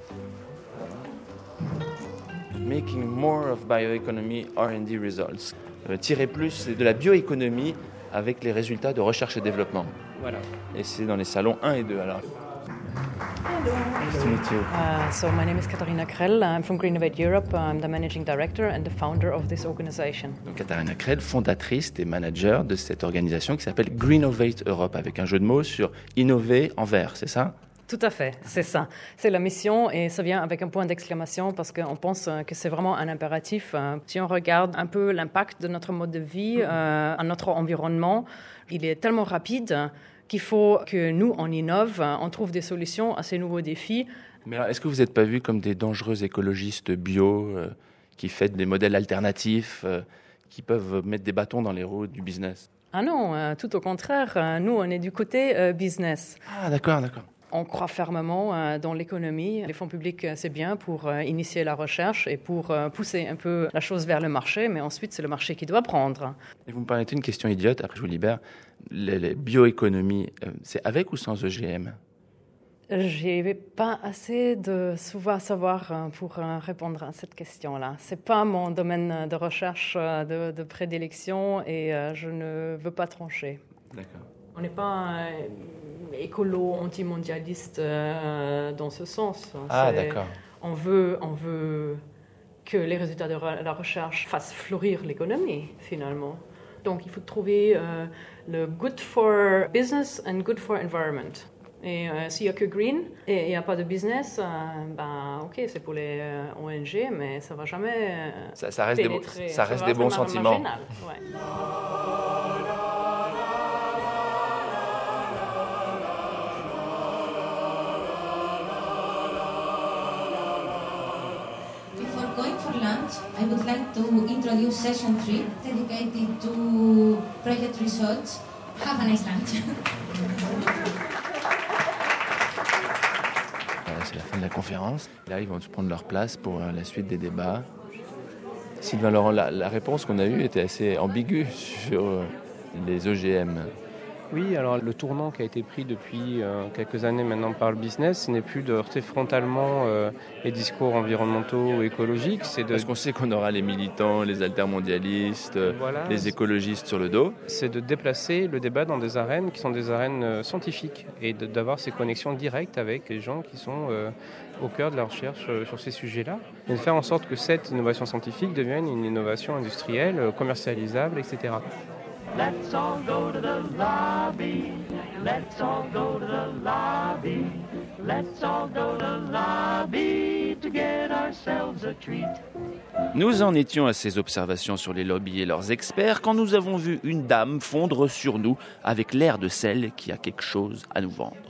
Making more of bioeconomy R and D results. Euh, tirer plus, c'est de la bioéconomie avec les résultats de recherche et développement. Voilà. Et c'est dans les salons un et deux alors. Hello. Nice to meet you. Uh, so my name is Katharina Krell. I'm from Greenovate Europe. I'm the managing director and the founder of this organization. Donc Katharina Krell, fondatrice et manager de cette organisation qui s'appelle Greenovate Europe, avec un jeu de mots sur innover en vert, c'est ça ? Tout à fait, c'est ça. C'est la mission et ça vient avec un point d'exclamation parce qu'on pense que c'est vraiment un impératif. Si on regarde un peu l'impact de notre mode de vie euh, à notre environnement, il est tellement rapide qu'il faut que nous, on innove, on trouve des solutions à ces nouveaux défis. Mais alors, est-ce que vous n'êtes pas vu comme des dangereux écologistes bio euh, qui font des modèles alternatifs, euh, qui peuvent mettre des bâtons dans les roues du business ? Ah non, euh, tout au contraire. Euh, nous, on est du côté euh, business. Ah d'accord, d'accord. On croit fermement euh, dans l'économie. Les fonds publics, euh, c'est bien pour euh, initier la recherche et pour euh, pousser un peu la chose vers le marché, mais ensuite, c'est le marché qui doit prendre. Et vous me permettez une question idiote, après je vous libère. Les, les bioéconomies, euh, c'est avec ou sans O G M ? J'ai pas assez de savoir euh, pour euh, répondre à cette question-là. C'est pas mon domaine de recherche euh, de, de prédilection et euh, je ne veux pas trancher. D'accord. On n'est pas euh, écolo, antimondialiste euh, dans ce sens. Ah, C'est, d'accord. On veut, on veut que les résultats de re- la recherche fassent fleurir l'économie, finalement. Donc, il faut trouver euh, le good for business and good for environment. Et euh, s'il n'y a que green et il n'y a pas de business, euh, ben, ok, c'est pour les euh, O N G, mais ça ne va jamais euh, ça, ça reste pénétrer. des, bo- ça reste va des bons vraiment sentiments. marginal, ouais. Before going for lunch, I would like to introduce session three, dedicated to project research. Have a nice lunch. Voilà, c'est la fin de la conférence. Là, ils vont se prendre leur place pour euh, la suite des débats. Sylvain Laurent, la, la réponse qu'on a eue était assez ambiguë sur euh, les O G M. Oui, alors le tournant qui a été pris depuis euh, quelques années maintenant par le business, ce n'est plus de heurter frontalement euh, les discours environnementaux ou écologiques. C'est de... Parce qu'on sait qu'on aura les militants, les altermondialistes, Voilà. les écologistes sur le dos. C'est de déplacer le débat dans des arènes qui sont des arènes euh, scientifiques et de, d'avoir ces connexions directes avec les gens qui sont euh, au cœur de la recherche euh, sur ces sujets-là. Et de faire en sorte que cette innovation scientifique devienne une innovation industrielle, euh, commercialisable, et cetera. Let's all go to the lobby. Let's all go to the lobby. Let's all go to the lobby to get ourselves a treat. Nous en étions à ces observations sur les lobbies et leurs experts quand nous avons vu une dame fondre sur nous avec l'air de celle qui a quelque chose à nous vendre.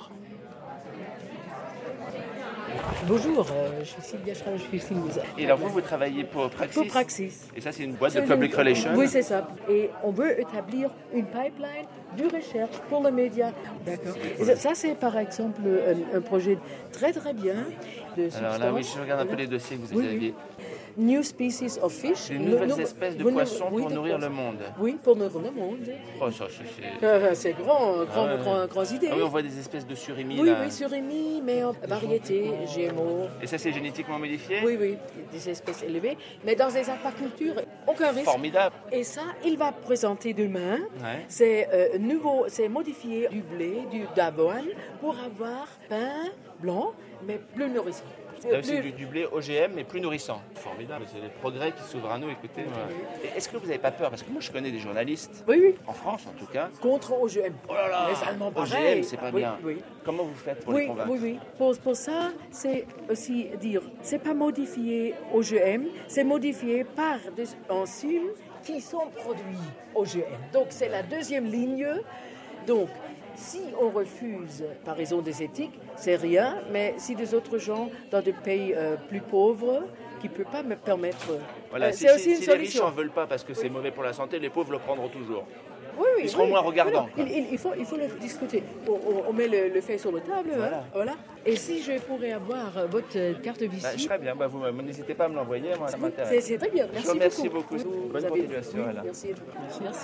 Bonjour, euh, je suis Sylvia Schramm, je suis Sylvia. Et alors vous, vous travaillez pour Praxis ? Pour Praxis. Et ça, c'est une boîte C'est de public une- relations ? Oui, c'est ça. Et on veut établir une pipeline de recherche pour les médias. D'accord. Et ça, ça, c'est par exemple un, un projet très très bien de Alors là, oui, substance. je regarde un peu Voilà. les dossiers que vous Oui, aviez. oui. New species of fish. Des Nous- nouvelles nous- espèces de nous- poissons oui, pour des nourrir le poissons. monde. Oui, pour nourrir le monde. Oh, ça, ça, c'est... Euh, c'est grand, grand, Ah ouais. grand, grand idée. Ah oui, on voit des espèces de surimi Oui, là. oui, surimi, mais en variété, G M O. Et ça, c'est génétiquement modifié ? Oui, oui, des espèces élevées, mais dans des aquacultures, aucun risque. Formidable. Et ça, il va présenter demain. Ouais. C'est euh, nouveau, c'est modifié du blé, du d'avoine, pour avoir pain blanc, mais plus nourrissant. Là aussi du, du blé O G M mais plus nourrissant. Formidable, c'est les progrès qui s'ouvrent à nous, écoutez. Voilà. Est-ce que vous n'avez pas peur? Parce que moi je connais des journalistes, oui, oui. en France en tout cas. Contre O G M. Oh là là, les Allemands O G M c'est pas oui, bien. Oui. Comment vous faites pour oui, les convaincre? Oui, oui. Pour, pour ça, c'est aussi dire, c'est pas modifié O G M, c'est modifié par des enzymes qui sont produits O G M. Donc c'est la deuxième ligne. Donc si on refuse par raison des éthiques, c'est rien, mais si des autres gens dans des pays euh, plus pauvres qui ne peuvent pas me permettre... Voilà, euh, si, c'est aussi si, une si solution. les riches n'en veulent pas parce que c'est mauvais pour la santé, les pauvres le prendront toujours. Oui, oui, Ils seront oui. moins regardants. Il, il, il, faut, il faut le discuter. On, on, on met le, le fait sur la table. Voilà. Hein, voilà. Et si je pourrais avoir votre carte de visite... Bah, je serais bien. Bah, vous, vous n'hésitez pas à me l'envoyer. Moi, ça m'intéresse. C'est, c'est très bien. Merci je vous remercie beaucoup. beaucoup. Vous Bonne avez... continuation. Oui, voilà. merci. Merci.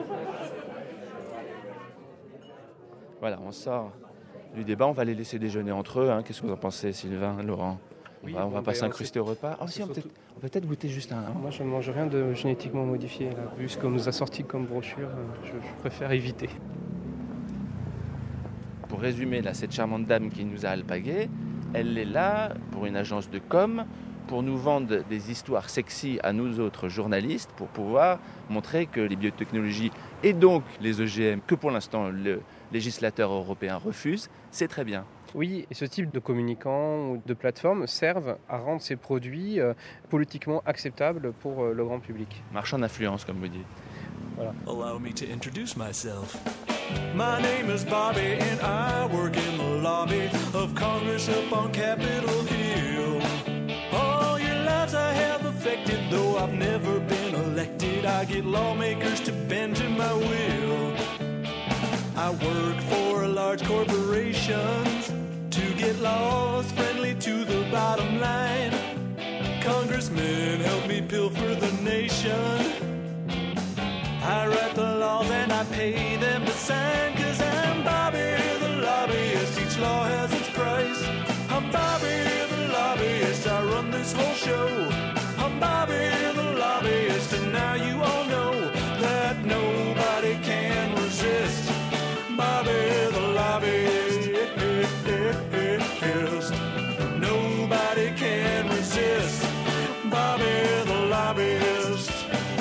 Voilà, on sort du débat. On va les laisser déjeuner entre eux. Hein. Qu'est-ce que vous en pensez, Sylvain, Laurent? On Oui, va, on bon, va pas ben, s'incruster on au repas. Oh, si, on, peut peut-être, on peut peut-être goûter juste un. Hein. Moi, je ne mange rien de génétiquement modifié. Là. Vu ce qu'on nous a sorti comme brochure, je, je préfère éviter. Pour résumer, là, cette charmante dame qui nous a alpagués, elle est là pour une agence de com, pour nous vendre des histoires sexy à nous autres journalistes, pour pouvoir montrer que les biotechnologies et donc les O G M, que pour l'instant le législateur européen refuse, c'est très bien. Oui, et ce type de communicants ou de plateformes servent à rendre ces produits euh, politiquement acceptables pour euh, le grand public. Marchand d'influence, comme vous dites. Voilà. Allow me to introduce myself. My name is Bobby and I work in the lobby of Congress up on Capitol Hill. All your lives I have affected, though I've never been elected. I get lawmakers to bend to my will. I work for large corporations to get laws friendly to the bottom line. Congressmen help me pilfer the nation. I write the laws and I pay them to sign, 'cause I'm Bobby the lobbyist, each law has its price. I'm Bobby the lobbyist, I run this whole show. I'm Bobby the lobbyist, and now you all know that nobody can resist. Bobby the lobbyist, nobody can resist. Bobby the lobbyist.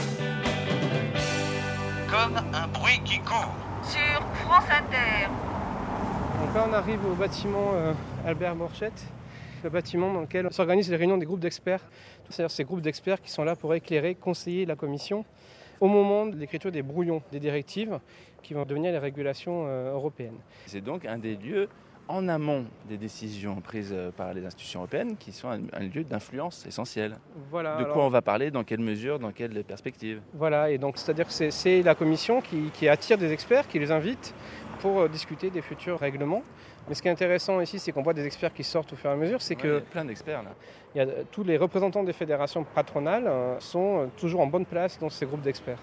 Comme un bruit qui court. Sur France Inter. Donc là, on arrive au bâtiment euh, Albert Borchette, le bâtiment dans lequel s'organisent les réunions des groupes d'experts. C'est-à-dire ces groupes d'experts qui sont là pour éclairer, conseiller la Commission au moment de l'écriture des brouillons, des directives qui vont devenir les régulations euh, européennes. C'est donc un des lieux en amont des décisions prises par les institutions européennes qui sont un, un lieu d'influence essentiel. Voilà, de alors, quoi on va parler, dans quelle mesure, dans quelle perspective? Voilà, et donc c'est-à-dire que c'est, c'est la Commission qui, qui attire des experts, qui les invite pour discuter des futurs règlements. Mais ce qui est intéressant ici, c'est qu'on voit des experts qui sortent au fur et à mesure. C'est ouais, que il y a plein d'experts là. Il y a, tous les représentants des fédérations patronales euh, sont toujours en bonne place dans ces groupes d'experts.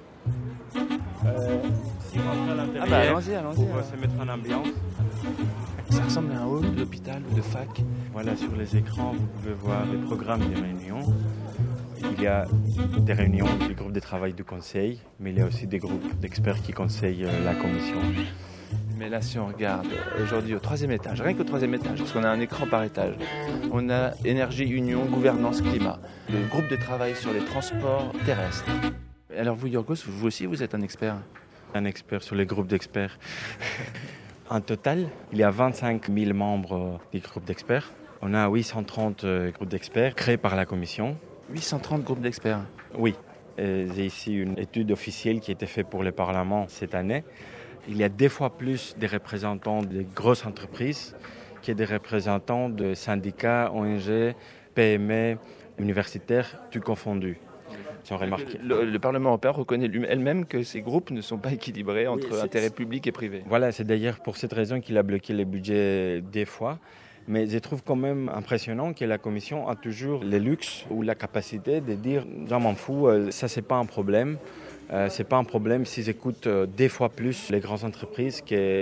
Euh, si on rentre à l'intérieur, ah bah allons-y, allons-y. on va se mettre en ambiance. Ça ressemble à un hall d'hôpital ou de fac. Voilà, sur les écrans, vous pouvez voir les programmes des réunions. Il y a des réunions du groupe de travail du conseil, mais il y a aussi des groupes d'experts qui conseillent la commission. Mais là, si on regarde aujourd'hui au troisième étage, rien qu'au troisième étage, parce qu'on a un écran par étage, on a énergie, union, gouvernance, climat, le groupe de travail sur les transports terrestres. Alors vous, Yorgos, vous aussi, vous êtes un expert? Un expert sur les groupes d'experts. En total, il y a vingt-cinq mille membres du groupe d'experts. On a huit cent trente groupes d'experts créés par la commission. huit cent trente groupes d'experts? Oui. J'ai ici une étude officielle qui a été faite pour le Parlement cette année. Il y a deux fois plus de représentants des grosses entreprises que des représentants de syndicats, O N G, P M E, universitaires, tout confondu. Le, le Parlement européen reconnaît elle-même que ces groupes ne sont pas équilibrés entre oui, intérêt public et privé. Voilà, c'est d'ailleurs pour cette raison qu'il a bloqué le budget des fois. Mais je trouve quand même impressionnant que la Commission a toujours le luxe ou la capacité de dire « j'en m'en fous, ça c'est pas un problème ». Euh, c'est pas un problème s'ils écoutent euh, deux fois plus les grandes entreprises que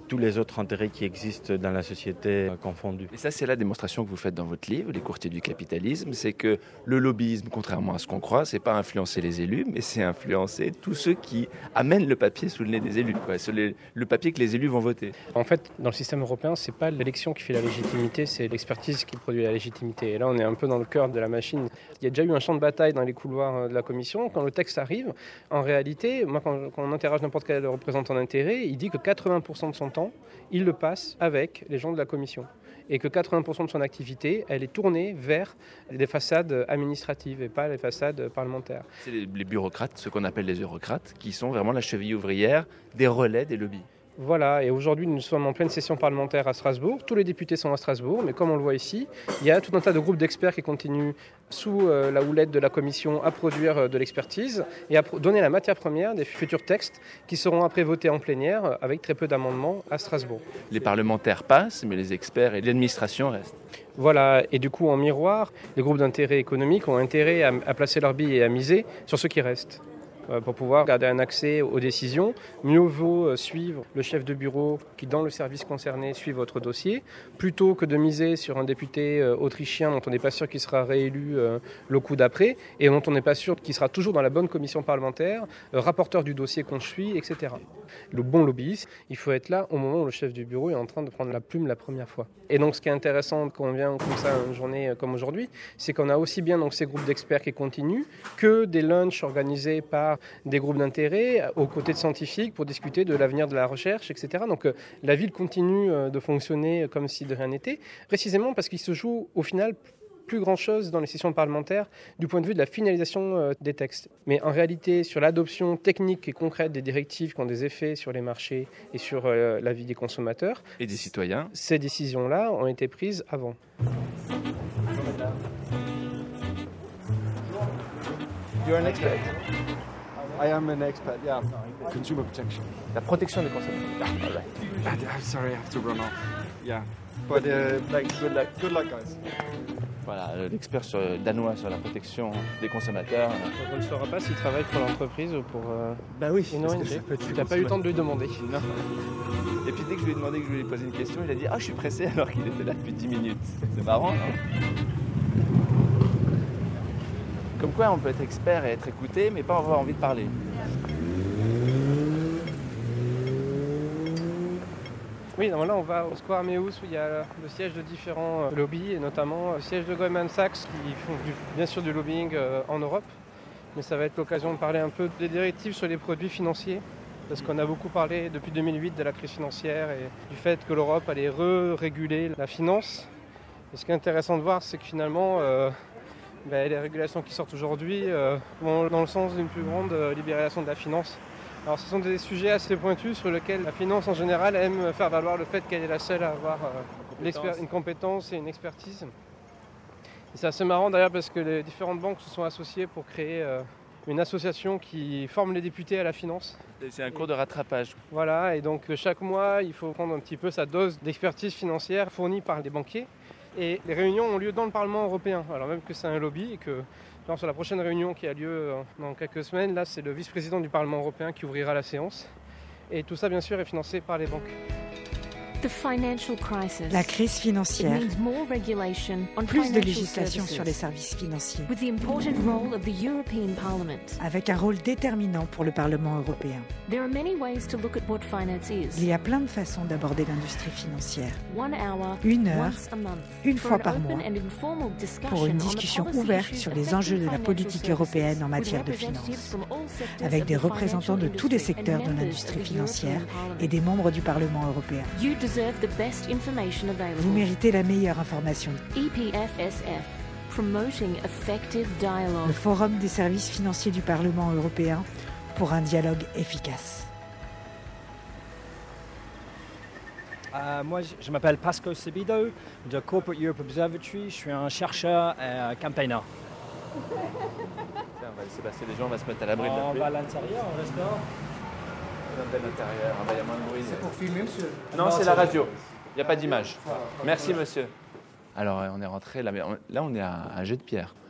tous les autres intérêts qui existent dans la société confondus. Et ça, c'est la démonstration que vous faites dans votre livre, Les courtiers du capitalisme, c'est que le lobbyisme, contrairement à ce qu'on croit, c'est pas influencer les élus, mais c'est influencer tous ceux qui amènent le papier sous le nez des élus, quoi, sur les, le papier que les élus vont voter. En fait, dans le système européen, c'est pas l'élection qui fait la légitimité, c'est l'expertise qui produit la légitimité. Et là, on est un peu dans le cœur de la machine. Il y a déjà eu un champ de bataille dans les couloirs de la Commission. Quand le texte arrive, en réalité, moi, quand, quand on interroge n'importe quel représentant d'intérêt, il dit que quatre-vingts pour cent de son temps, il le passe avec les gens de la Commission. Et que quatre-vingts pour cent de son activité, elle est tournée vers des façades administratives et pas les façades parlementaires. C'est les, les bureaucrates, ce qu'on appelle les eurocrates, qui sont vraiment la cheville ouvrière des relais des lobbies. Voilà, et aujourd'hui nous sommes en pleine session parlementaire à Strasbourg. Tous les députés sont à Strasbourg, mais comme on le voit ici, il y a tout un tas de groupes d'experts qui continuent sous euh, la houlette de la Commission à produire euh, de l'expertise et à pro- donner la matière première des futurs textes qui seront après votés en plénière euh, avec très peu d'amendements à Strasbourg. Les parlementaires passent, mais les experts et l'administration restent. Voilà, et du coup en miroir, les groupes d'intérêt économiques ont intérêt à, à placer leurs billes et à miser sur ceux qui restent. Pour pouvoir garder un accès aux décisions, mieux vaut suivre le chef de bureau qui, dans le service concerné, suit votre dossier, plutôt que de miser sur un député autrichien dont on n'est pas sûr qu'il sera réélu le coup d'après et dont on n'est pas sûr qu'il sera toujours dans la bonne commission parlementaire, rapporteur du dossier qu'on suit, et cetera. Le bon lobbyiste, il faut être là au moment où le chef du bureau est en train de prendre la plume la première fois. Et donc ce qui est intéressant quand on vient comme ça une journée comme aujourd'hui, c'est qu'on a aussi bien donc, ces groupes d'experts qui continuent que des lunchs organisés par des groupes d'intérêt aux côtés de scientifiques pour discuter de l'avenir de la recherche, et cetera. Donc euh, la ville continue euh, de fonctionner comme si de rien n'était, précisément parce qu'il se joue au final plus grand-chose dans les sessions parlementaires du point de vue de la finalisation euh, des textes. Mais en réalité, sur l'adoption technique et concrète des directives qui ont des effets sur les marchés et sur euh, la vie des consommateurs et des citoyens, ces décisions-là ont été prises avant. You're an expert. I am an expert, yeah. Consumer protection. La protection des consommateurs. I'm sorry, I have to run off. Yeah. But uh, like, good luck, good luck, guys. Voilà, l'expert sur, danois sur la protection des consommateurs. Donc on ne saura pas s'il travaille pour l'entreprise ou pour euh, bah oui, une O N G. Tu n'as pas eu le temps de lui demander. Non. Et puis dès que je lui ai demandé que je voulais lui poser une question, il a dit « Ah, je suis pressé » alors qu'il était là depuis dix minutes. C'est marrant, non ? Comme quoi on peut être expert et être écouté, mais pas avoir envie de parler. Oui, donc là on va au Square Meus où il y a le siège de différents lobbies et notamment le siège de Goldman Sachs qui font du, bien sûr du lobbying en Europe. Mais ça va être l'occasion de parler un peu des directives sur les produits financiers. Parce qu'on a beaucoup parlé depuis deux mille huit de la crise financière et du fait que l'Europe allait re-réguler la finance. Et ce qui est intéressant de voir, c'est que finalement, euh, ben, les régulations qui sortent aujourd'hui euh, vont dans le sens d'une plus grande euh, libéralisation de la finance. Alors ce sont des sujets assez pointus sur lesquels la finance en général aime faire valoir le fait qu'elle est la seule à avoir euh, une, compétence. une compétence et une expertise. Et c'est assez marrant d'ailleurs parce que les différentes banques se sont associées pour créer euh, une association qui forme les députés à la finance. C'est un cours de rattrapage. Voilà, et donc chaque mois il faut prendre un petit peu sa dose d'expertise financière fournie par les banquiers. Et les réunions ont lieu dans le Parlement européen, alors même que c'est un lobby et que genre, sur la prochaine réunion qui a lieu dans quelques semaines, là c'est le vice-président du Parlement européen qui ouvrira la séance. Et tout ça bien sûr est financé par les banques. La crise financière, plus de législation sur les services financiers, avec un rôle déterminant pour le Parlement européen. Il y a plein de façons d'aborder l'industrie financière. Une heure, une fois par mois, pour une discussion ouverte sur les enjeux de la politique européenne en matière de finances, avec des représentants de tous les secteurs de l'industrie financière et des membres du Parlement européen. Vous méritez la meilleure information. E P F S F, Promoting Effective Dialogue. Le Forum des services financiers du Parlement européen pour un dialogue efficace. Euh, moi, je m'appelle Pascal Sabido de Corporate Europe Observatory. Je suis un chercheur et campaigner. Tiens, on va laisser passer les gens, on va se mettre à l'abri de la pluie. On va à l'intérieur, on reste dehors. À l'intérieur, il y a moins de bruit. C'est pour filmer, monsieur? Non, non c'est la radio. Il n'y a pas d'image. Merci, monsieur. Alors, on est rentré, là, là on est à un jet de pierre.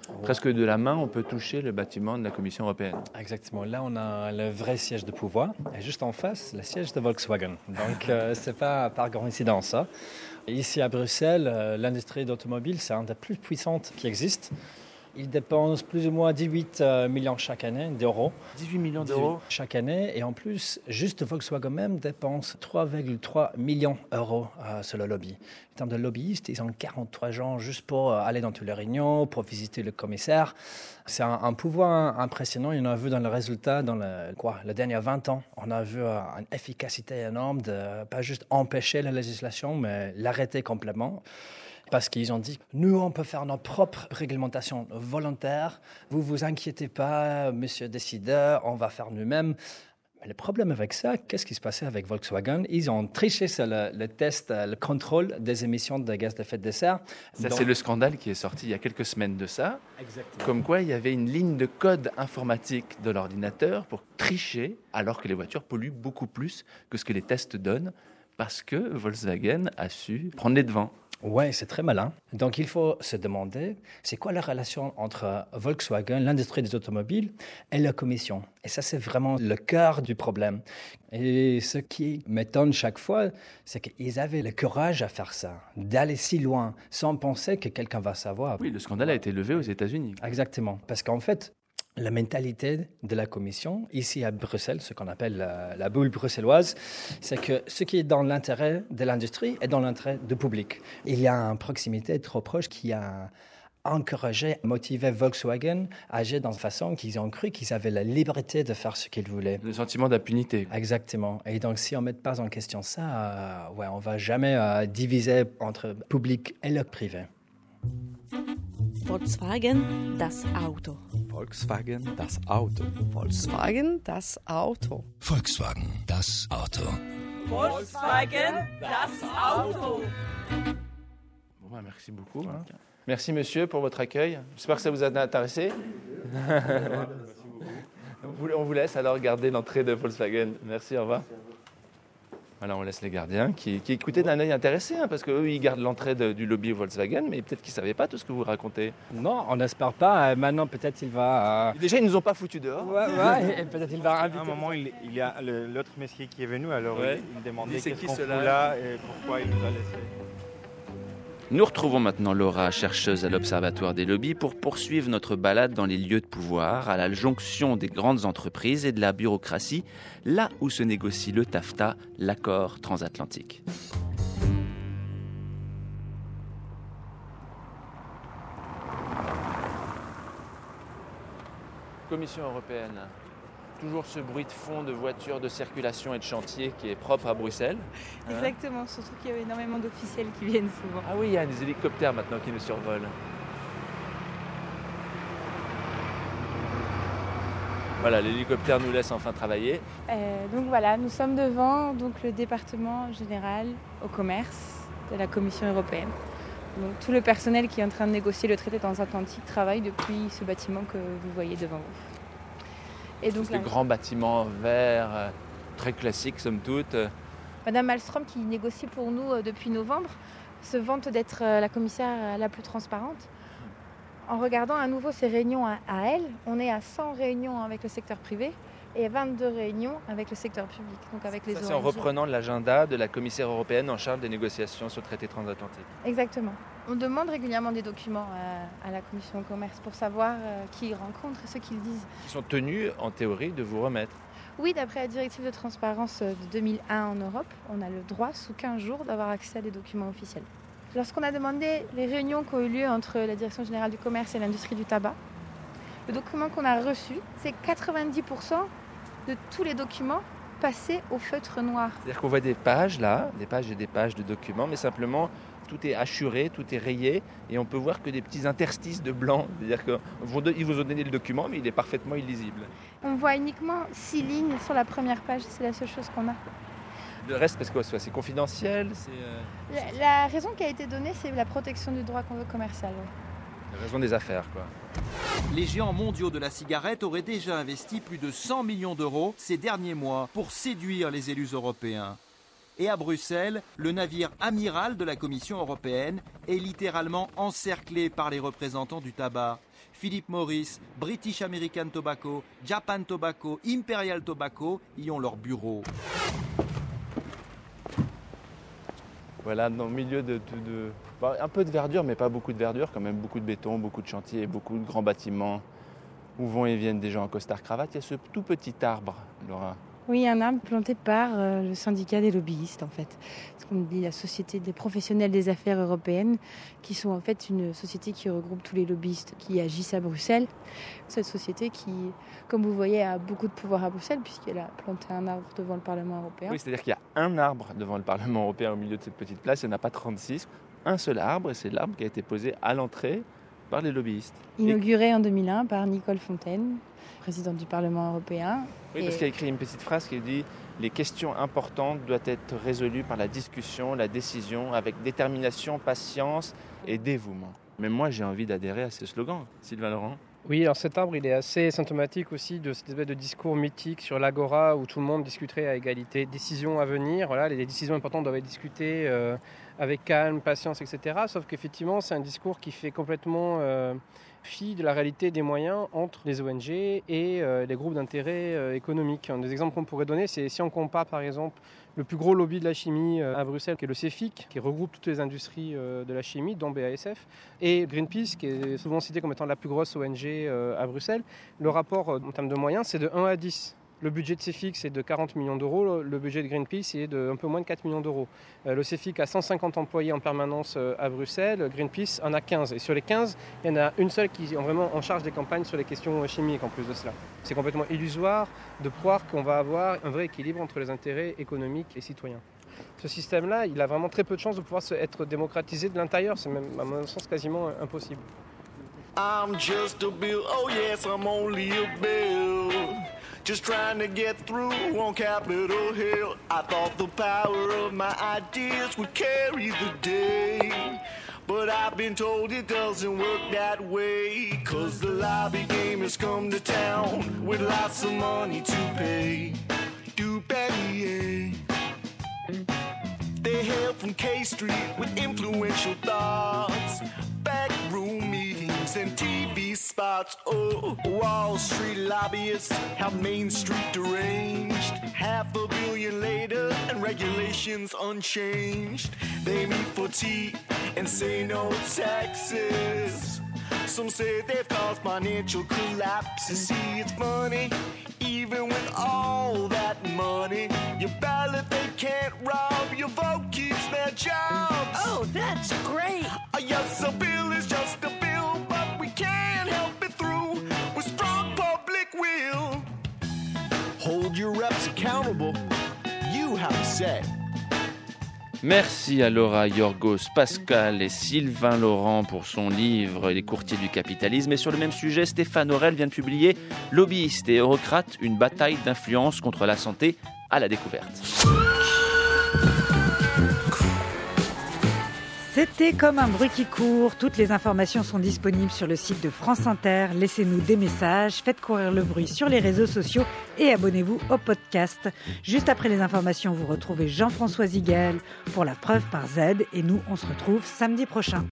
Presque de la main, on peut toucher le bâtiment de la Commission européenne. Exactement. Là, on a le vrai siège de pouvoir. Et juste en face, le siège de Volkswagen. Donc, euh, ce n'est pas par coïncidence, ça. Ici à Bruxelles, euh, l'industrie d'automobile, c'est une des plus puissantes qui existe. Ils dépensent plus ou moins dix-huit millions chaque année d'euros. dix-huit millions d'euros chaque année. Et en plus, juste Volkswagen même dépense trois virgule trois millions d'euros euh, sur le lobby. En termes de lobbyistes, ils ont quarante-trois gens juste pour euh, aller dans toutes les réunions, pour visiter le commissaire. C'est un, un pouvoir impressionnant. On a vu dans le résultat, dans le, quoi, les derniers vingt ans, on a vu euh, une efficacité énorme de pas juste empêcher la législation, mais l'arrêter complètement. Parce qu'ils ont dit, nous, on peut faire notre propre réglementation volontaire. Vous vous inquiétez pas, monsieur décideur, on va faire nous-mêmes. Mais le problème avec ça, qu'est-ce qui se passait avec Volkswagen? Ils ont triché sur le, le test, le contrôle des émissions de gaz à effet de serre. Ça, Donc, c'est le scandale qui est sorti il y a quelques semaines de ça. Exactement. Comme quoi, il y avait une ligne de code informatique de l'ordinateur pour tricher, alors que les voitures polluent beaucoup plus que ce que les tests donnent, parce que Volkswagen a su prendre les devants. Oui, c'est très malin. Donc, il faut se demander, c'est quoi la relation entre Volkswagen, l'industrie des automobiles, et la Commission? Et ça, c'est vraiment le cœur du problème. Et ce qui m'étonne chaque fois, c'est qu'ils avaient le courage à faire ça, d'aller si loin, sans penser que quelqu'un va savoir. Oui, le scandale a été levé aux États-Unis. Exactement. Parce qu'en fait, la mentalité de la Commission, ici à Bruxelles, ce qu'on appelle la, la boule bruxelloise, c'est que ce qui est dans l'intérêt de l'industrie est dans l'intérêt du public. Il y a une proximité trop proche qui a encouragé, motivé Volkswagen à agir dans une façon qu'ils ont cru qu'ils avaient la liberté de faire ce qu'ils voulaient. Le sentiment d'impunité. Exactement. Et donc, si on ne met pas en question ça, euh, ouais, on ne va jamais euh, diviser entre public et le privé. Volkswagen, das Auto. Volkswagen, das Auto. Volkswagen, das Auto. Volkswagen, das Auto. Volkswagen, das Auto. Bon, bah, merci beaucoup. Hein. Merci monsieur pour votre accueil. J'espère que ça vous a intéressé. On vous laisse alors garder l'entrée de Volkswagen. Merci, au revoir. Voilà, on laisse les gardiens qui, qui écoutaient d'un œil intéressé, hein, parce qu'eux, ils gardent l'entrée de, du lobby Volkswagen, mais peut-être qu'ils ne savaient pas tout ce que vous racontez. Non, on n'espère pas. Maintenant, peut-être il va... Euh... Déjà, ils ne nous ont pas foutus dehors. Ouais, ouais, et peut-être il va inviter... À un moment, il, il y a le, l'autre monsieur qui est venu, alors ouais. il, il demandait c'est qu'est-ce qui qu'on fout là, là et pourquoi il nous a laissé. Nous retrouvons maintenant Laura, chercheuse à l'Observatoire des lobbies, pour poursuivre notre balade dans les lieux de pouvoir, à la jonction des grandes entreprises et de la bureaucratie, là où se négocie le TAFTA, l'accord transatlantique. Commission européenne. Toujours ce bruit de fond de voitures, de circulation et de chantier qui est propre à Bruxelles. Exactement, hein, surtout qu'il y a énormément d'officiels qui viennent souvent. Ah oui, il y a des hélicoptères maintenant qui nous survolent. Voilà, l'hélicoptère nous laisse enfin travailler. Euh, donc voilà, nous sommes devant donc, le département général au commerce de la Commission européenne. Donc, tout le personnel qui est en train de négocier le traité transatlantique travaille depuis ce bâtiment que vous voyez devant vous. Et donc, là, grand bâtiment vert, euh, très classique somme toute. Madame Malmström, qui négocie pour nous euh, depuis novembre, se vante d'être euh, la commissaire la plus transparente. En regardant à nouveau ces réunions à, à elle, on est à cent réunions avec le secteur privé et vingt-deux réunions avec le secteur public, donc avec les O N G. Ça, c'est en reprenant l'agenda de la commissaire européenne en charge des négociations sur le traité transatlantique. Exactement. On demande régulièrement des documents à, à la commission commerce pour savoir euh, qui ils rencontrent et ce qu'ils disent. Ils sont tenus, en théorie, de vous remettre. Oui, d'après la directive de transparence de deux mille un en Europe, on a le droit, sous quinze jours, d'avoir accès à des documents officiels. Lorsqu'on a demandé les réunions qui ont eu lieu entre la Direction générale du commerce et l'industrie du tabac, le document qu'on a reçu, c'est quatre-vingt-dix pour cent de tous les documents passés au feutre noir. C'est-à-dire qu'on voit des pages là, des pages et des pages de documents, mais simplement tout est hachuré, tout est rayé, et on peut voir que des petits interstices de blanc. C'est-à-dire qu'ils vous ont donné le document, mais il est parfaitement illisible. On voit uniquement six lignes sur la première page, c'est la seule chose qu'on a. Le reste, parce que c'est confidentiel c'est, euh... la, la raison qui a été donnée, c'est la protection du droit commercial. Ouais. La raison des affaires, quoi. Les géants mondiaux de la cigarette auraient déjà investi plus de cent millions d'euros ces derniers mois pour séduire les élus européens. Et à Bruxelles, le navire amiral de la Commission européenne est littéralement encerclé par les représentants du tabac. Philip Morris, British American Tobacco, Japan Tobacco, Imperial Tobacco y ont leur bureau. Voilà, dans le milieu de, de, de bah, un peu de verdure, mais pas beaucoup de verdure, quand même beaucoup de béton, beaucoup de chantiers, beaucoup de grands bâtiments où vont et viennent des gens en costard-cravate. Il y a ce tout petit arbre, Laura. Oui, un arbre planté par euh, le syndicat des lobbyistes, en fait. Ce qu'on dit la Société des professionnels des affaires européennes, qui sont en fait une société qui regroupe tous les lobbyistes qui agissent à Bruxelles. Cette société qui, comme vous voyez, a beaucoup de pouvoir à Bruxelles, puisqu'elle a planté un arbre devant le Parlement européen. Oui, c'est-à-dire qu'il y a un arbre devant le Parlement européen au milieu de cette petite place, il n'y en a pas trente-six. Un seul arbre, et c'est l'arbre qui a été posé à l'entrée par les lobbyistes. Inauguré et... en deux mille un par Nicole Fontaine, présidente du Parlement européen. Oui, parce et... qu'il a écrit une petite phrase qui dit « Les questions importantes doivent être résolues par la discussion, la décision, avec détermination, patience et dévouement ». Mais moi, j'ai envie d'adhérer à ce slogan, Sylvain Laurent. Oui, alors cet arbre, il est assez symptomatique aussi de cette espèce de discours mythique sur l'agora où tout le monde discuterait à égalité. Décisions à venir, voilà, les décisions importantes doivent être discutées euh, avec calme, patience, et cetera. Sauf qu'effectivement, c'est un discours qui fait complètement euh, fi de la réalité des moyens entre les O N G et euh, les groupes d'intérêt euh, économiques. Un des exemples qu'on pourrait donner, c'est si on compare par exemple le plus gros lobby de la chimie à Bruxelles, qui est le CEFIC, qui regroupe toutes les industries de la chimie, dont B A S F, et Greenpeace, qui est souvent cité comme étant la plus grosse O N G à Bruxelles. Le rapport en termes de moyens, c'est de un à dix. Le budget de CEFIC, c'est de quarante millions d'euros. Le budget de Greenpeace, c'est de un peu moins de quatre millions d'euros. Le CEFIC a cent cinquante employés en permanence à Bruxelles. Greenpeace en a quinze. Et sur les quinze, il y en a une seule qui est vraiment en charge des campagnes sur les questions chimiques en plus de cela. C'est complètement illusoire de croire qu'on va avoir un vrai équilibre entre les intérêts économiques et citoyens. Ce système-là, il a vraiment très peu de chances de pouvoir être démocratisé de l'intérieur. C'est même, à mon sens, quasiment impossible. I'm just a bill, oh yes, I'm only a bill. Just trying to get through on Capitol Hill. I thought the power of my ideas would carry the day. But I've been told it doesn't work that way. Cause the lobby game has come to town with lots of money to pay. Do Betty, they hail from K Street with influential thoughts. Backroom meetings and T V spots. Oh, Wall Street lobbyists have Main Street deranged. Half a billion later and regulations unchanged. They meet for tea and say no taxes. Some say they've caused financial collapses. See, it's funny, even with all that money, your ballot they can't rob, your vote keeps their jobs. Oh, that's great! Uh, yes, a bill is just a bill, but we can't help it through with strong public will. Hold your reps accountable. You have a say. Merci à Laura Yorgos Pascal et Sylvain Laurent pour son livre « Les courtiers du capitalisme ». Et sur le même sujet, Stéphane Aurel vient de publier « Lobbyistes et eurocrates, une bataille d'influence contre la santé à la découverte ». C'était comme un bruit qui court. Toutes les informations sont disponibles sur le site de France Inter. Laissez-nous des messages, faites courir le bruit sur les réseaux sociaux et abonnez-vous au podcast. Juste après les informations, vous retrouvez Jean-François Zigel pour La Preuve par Z. Et nous, on se retrouve samedi prochain.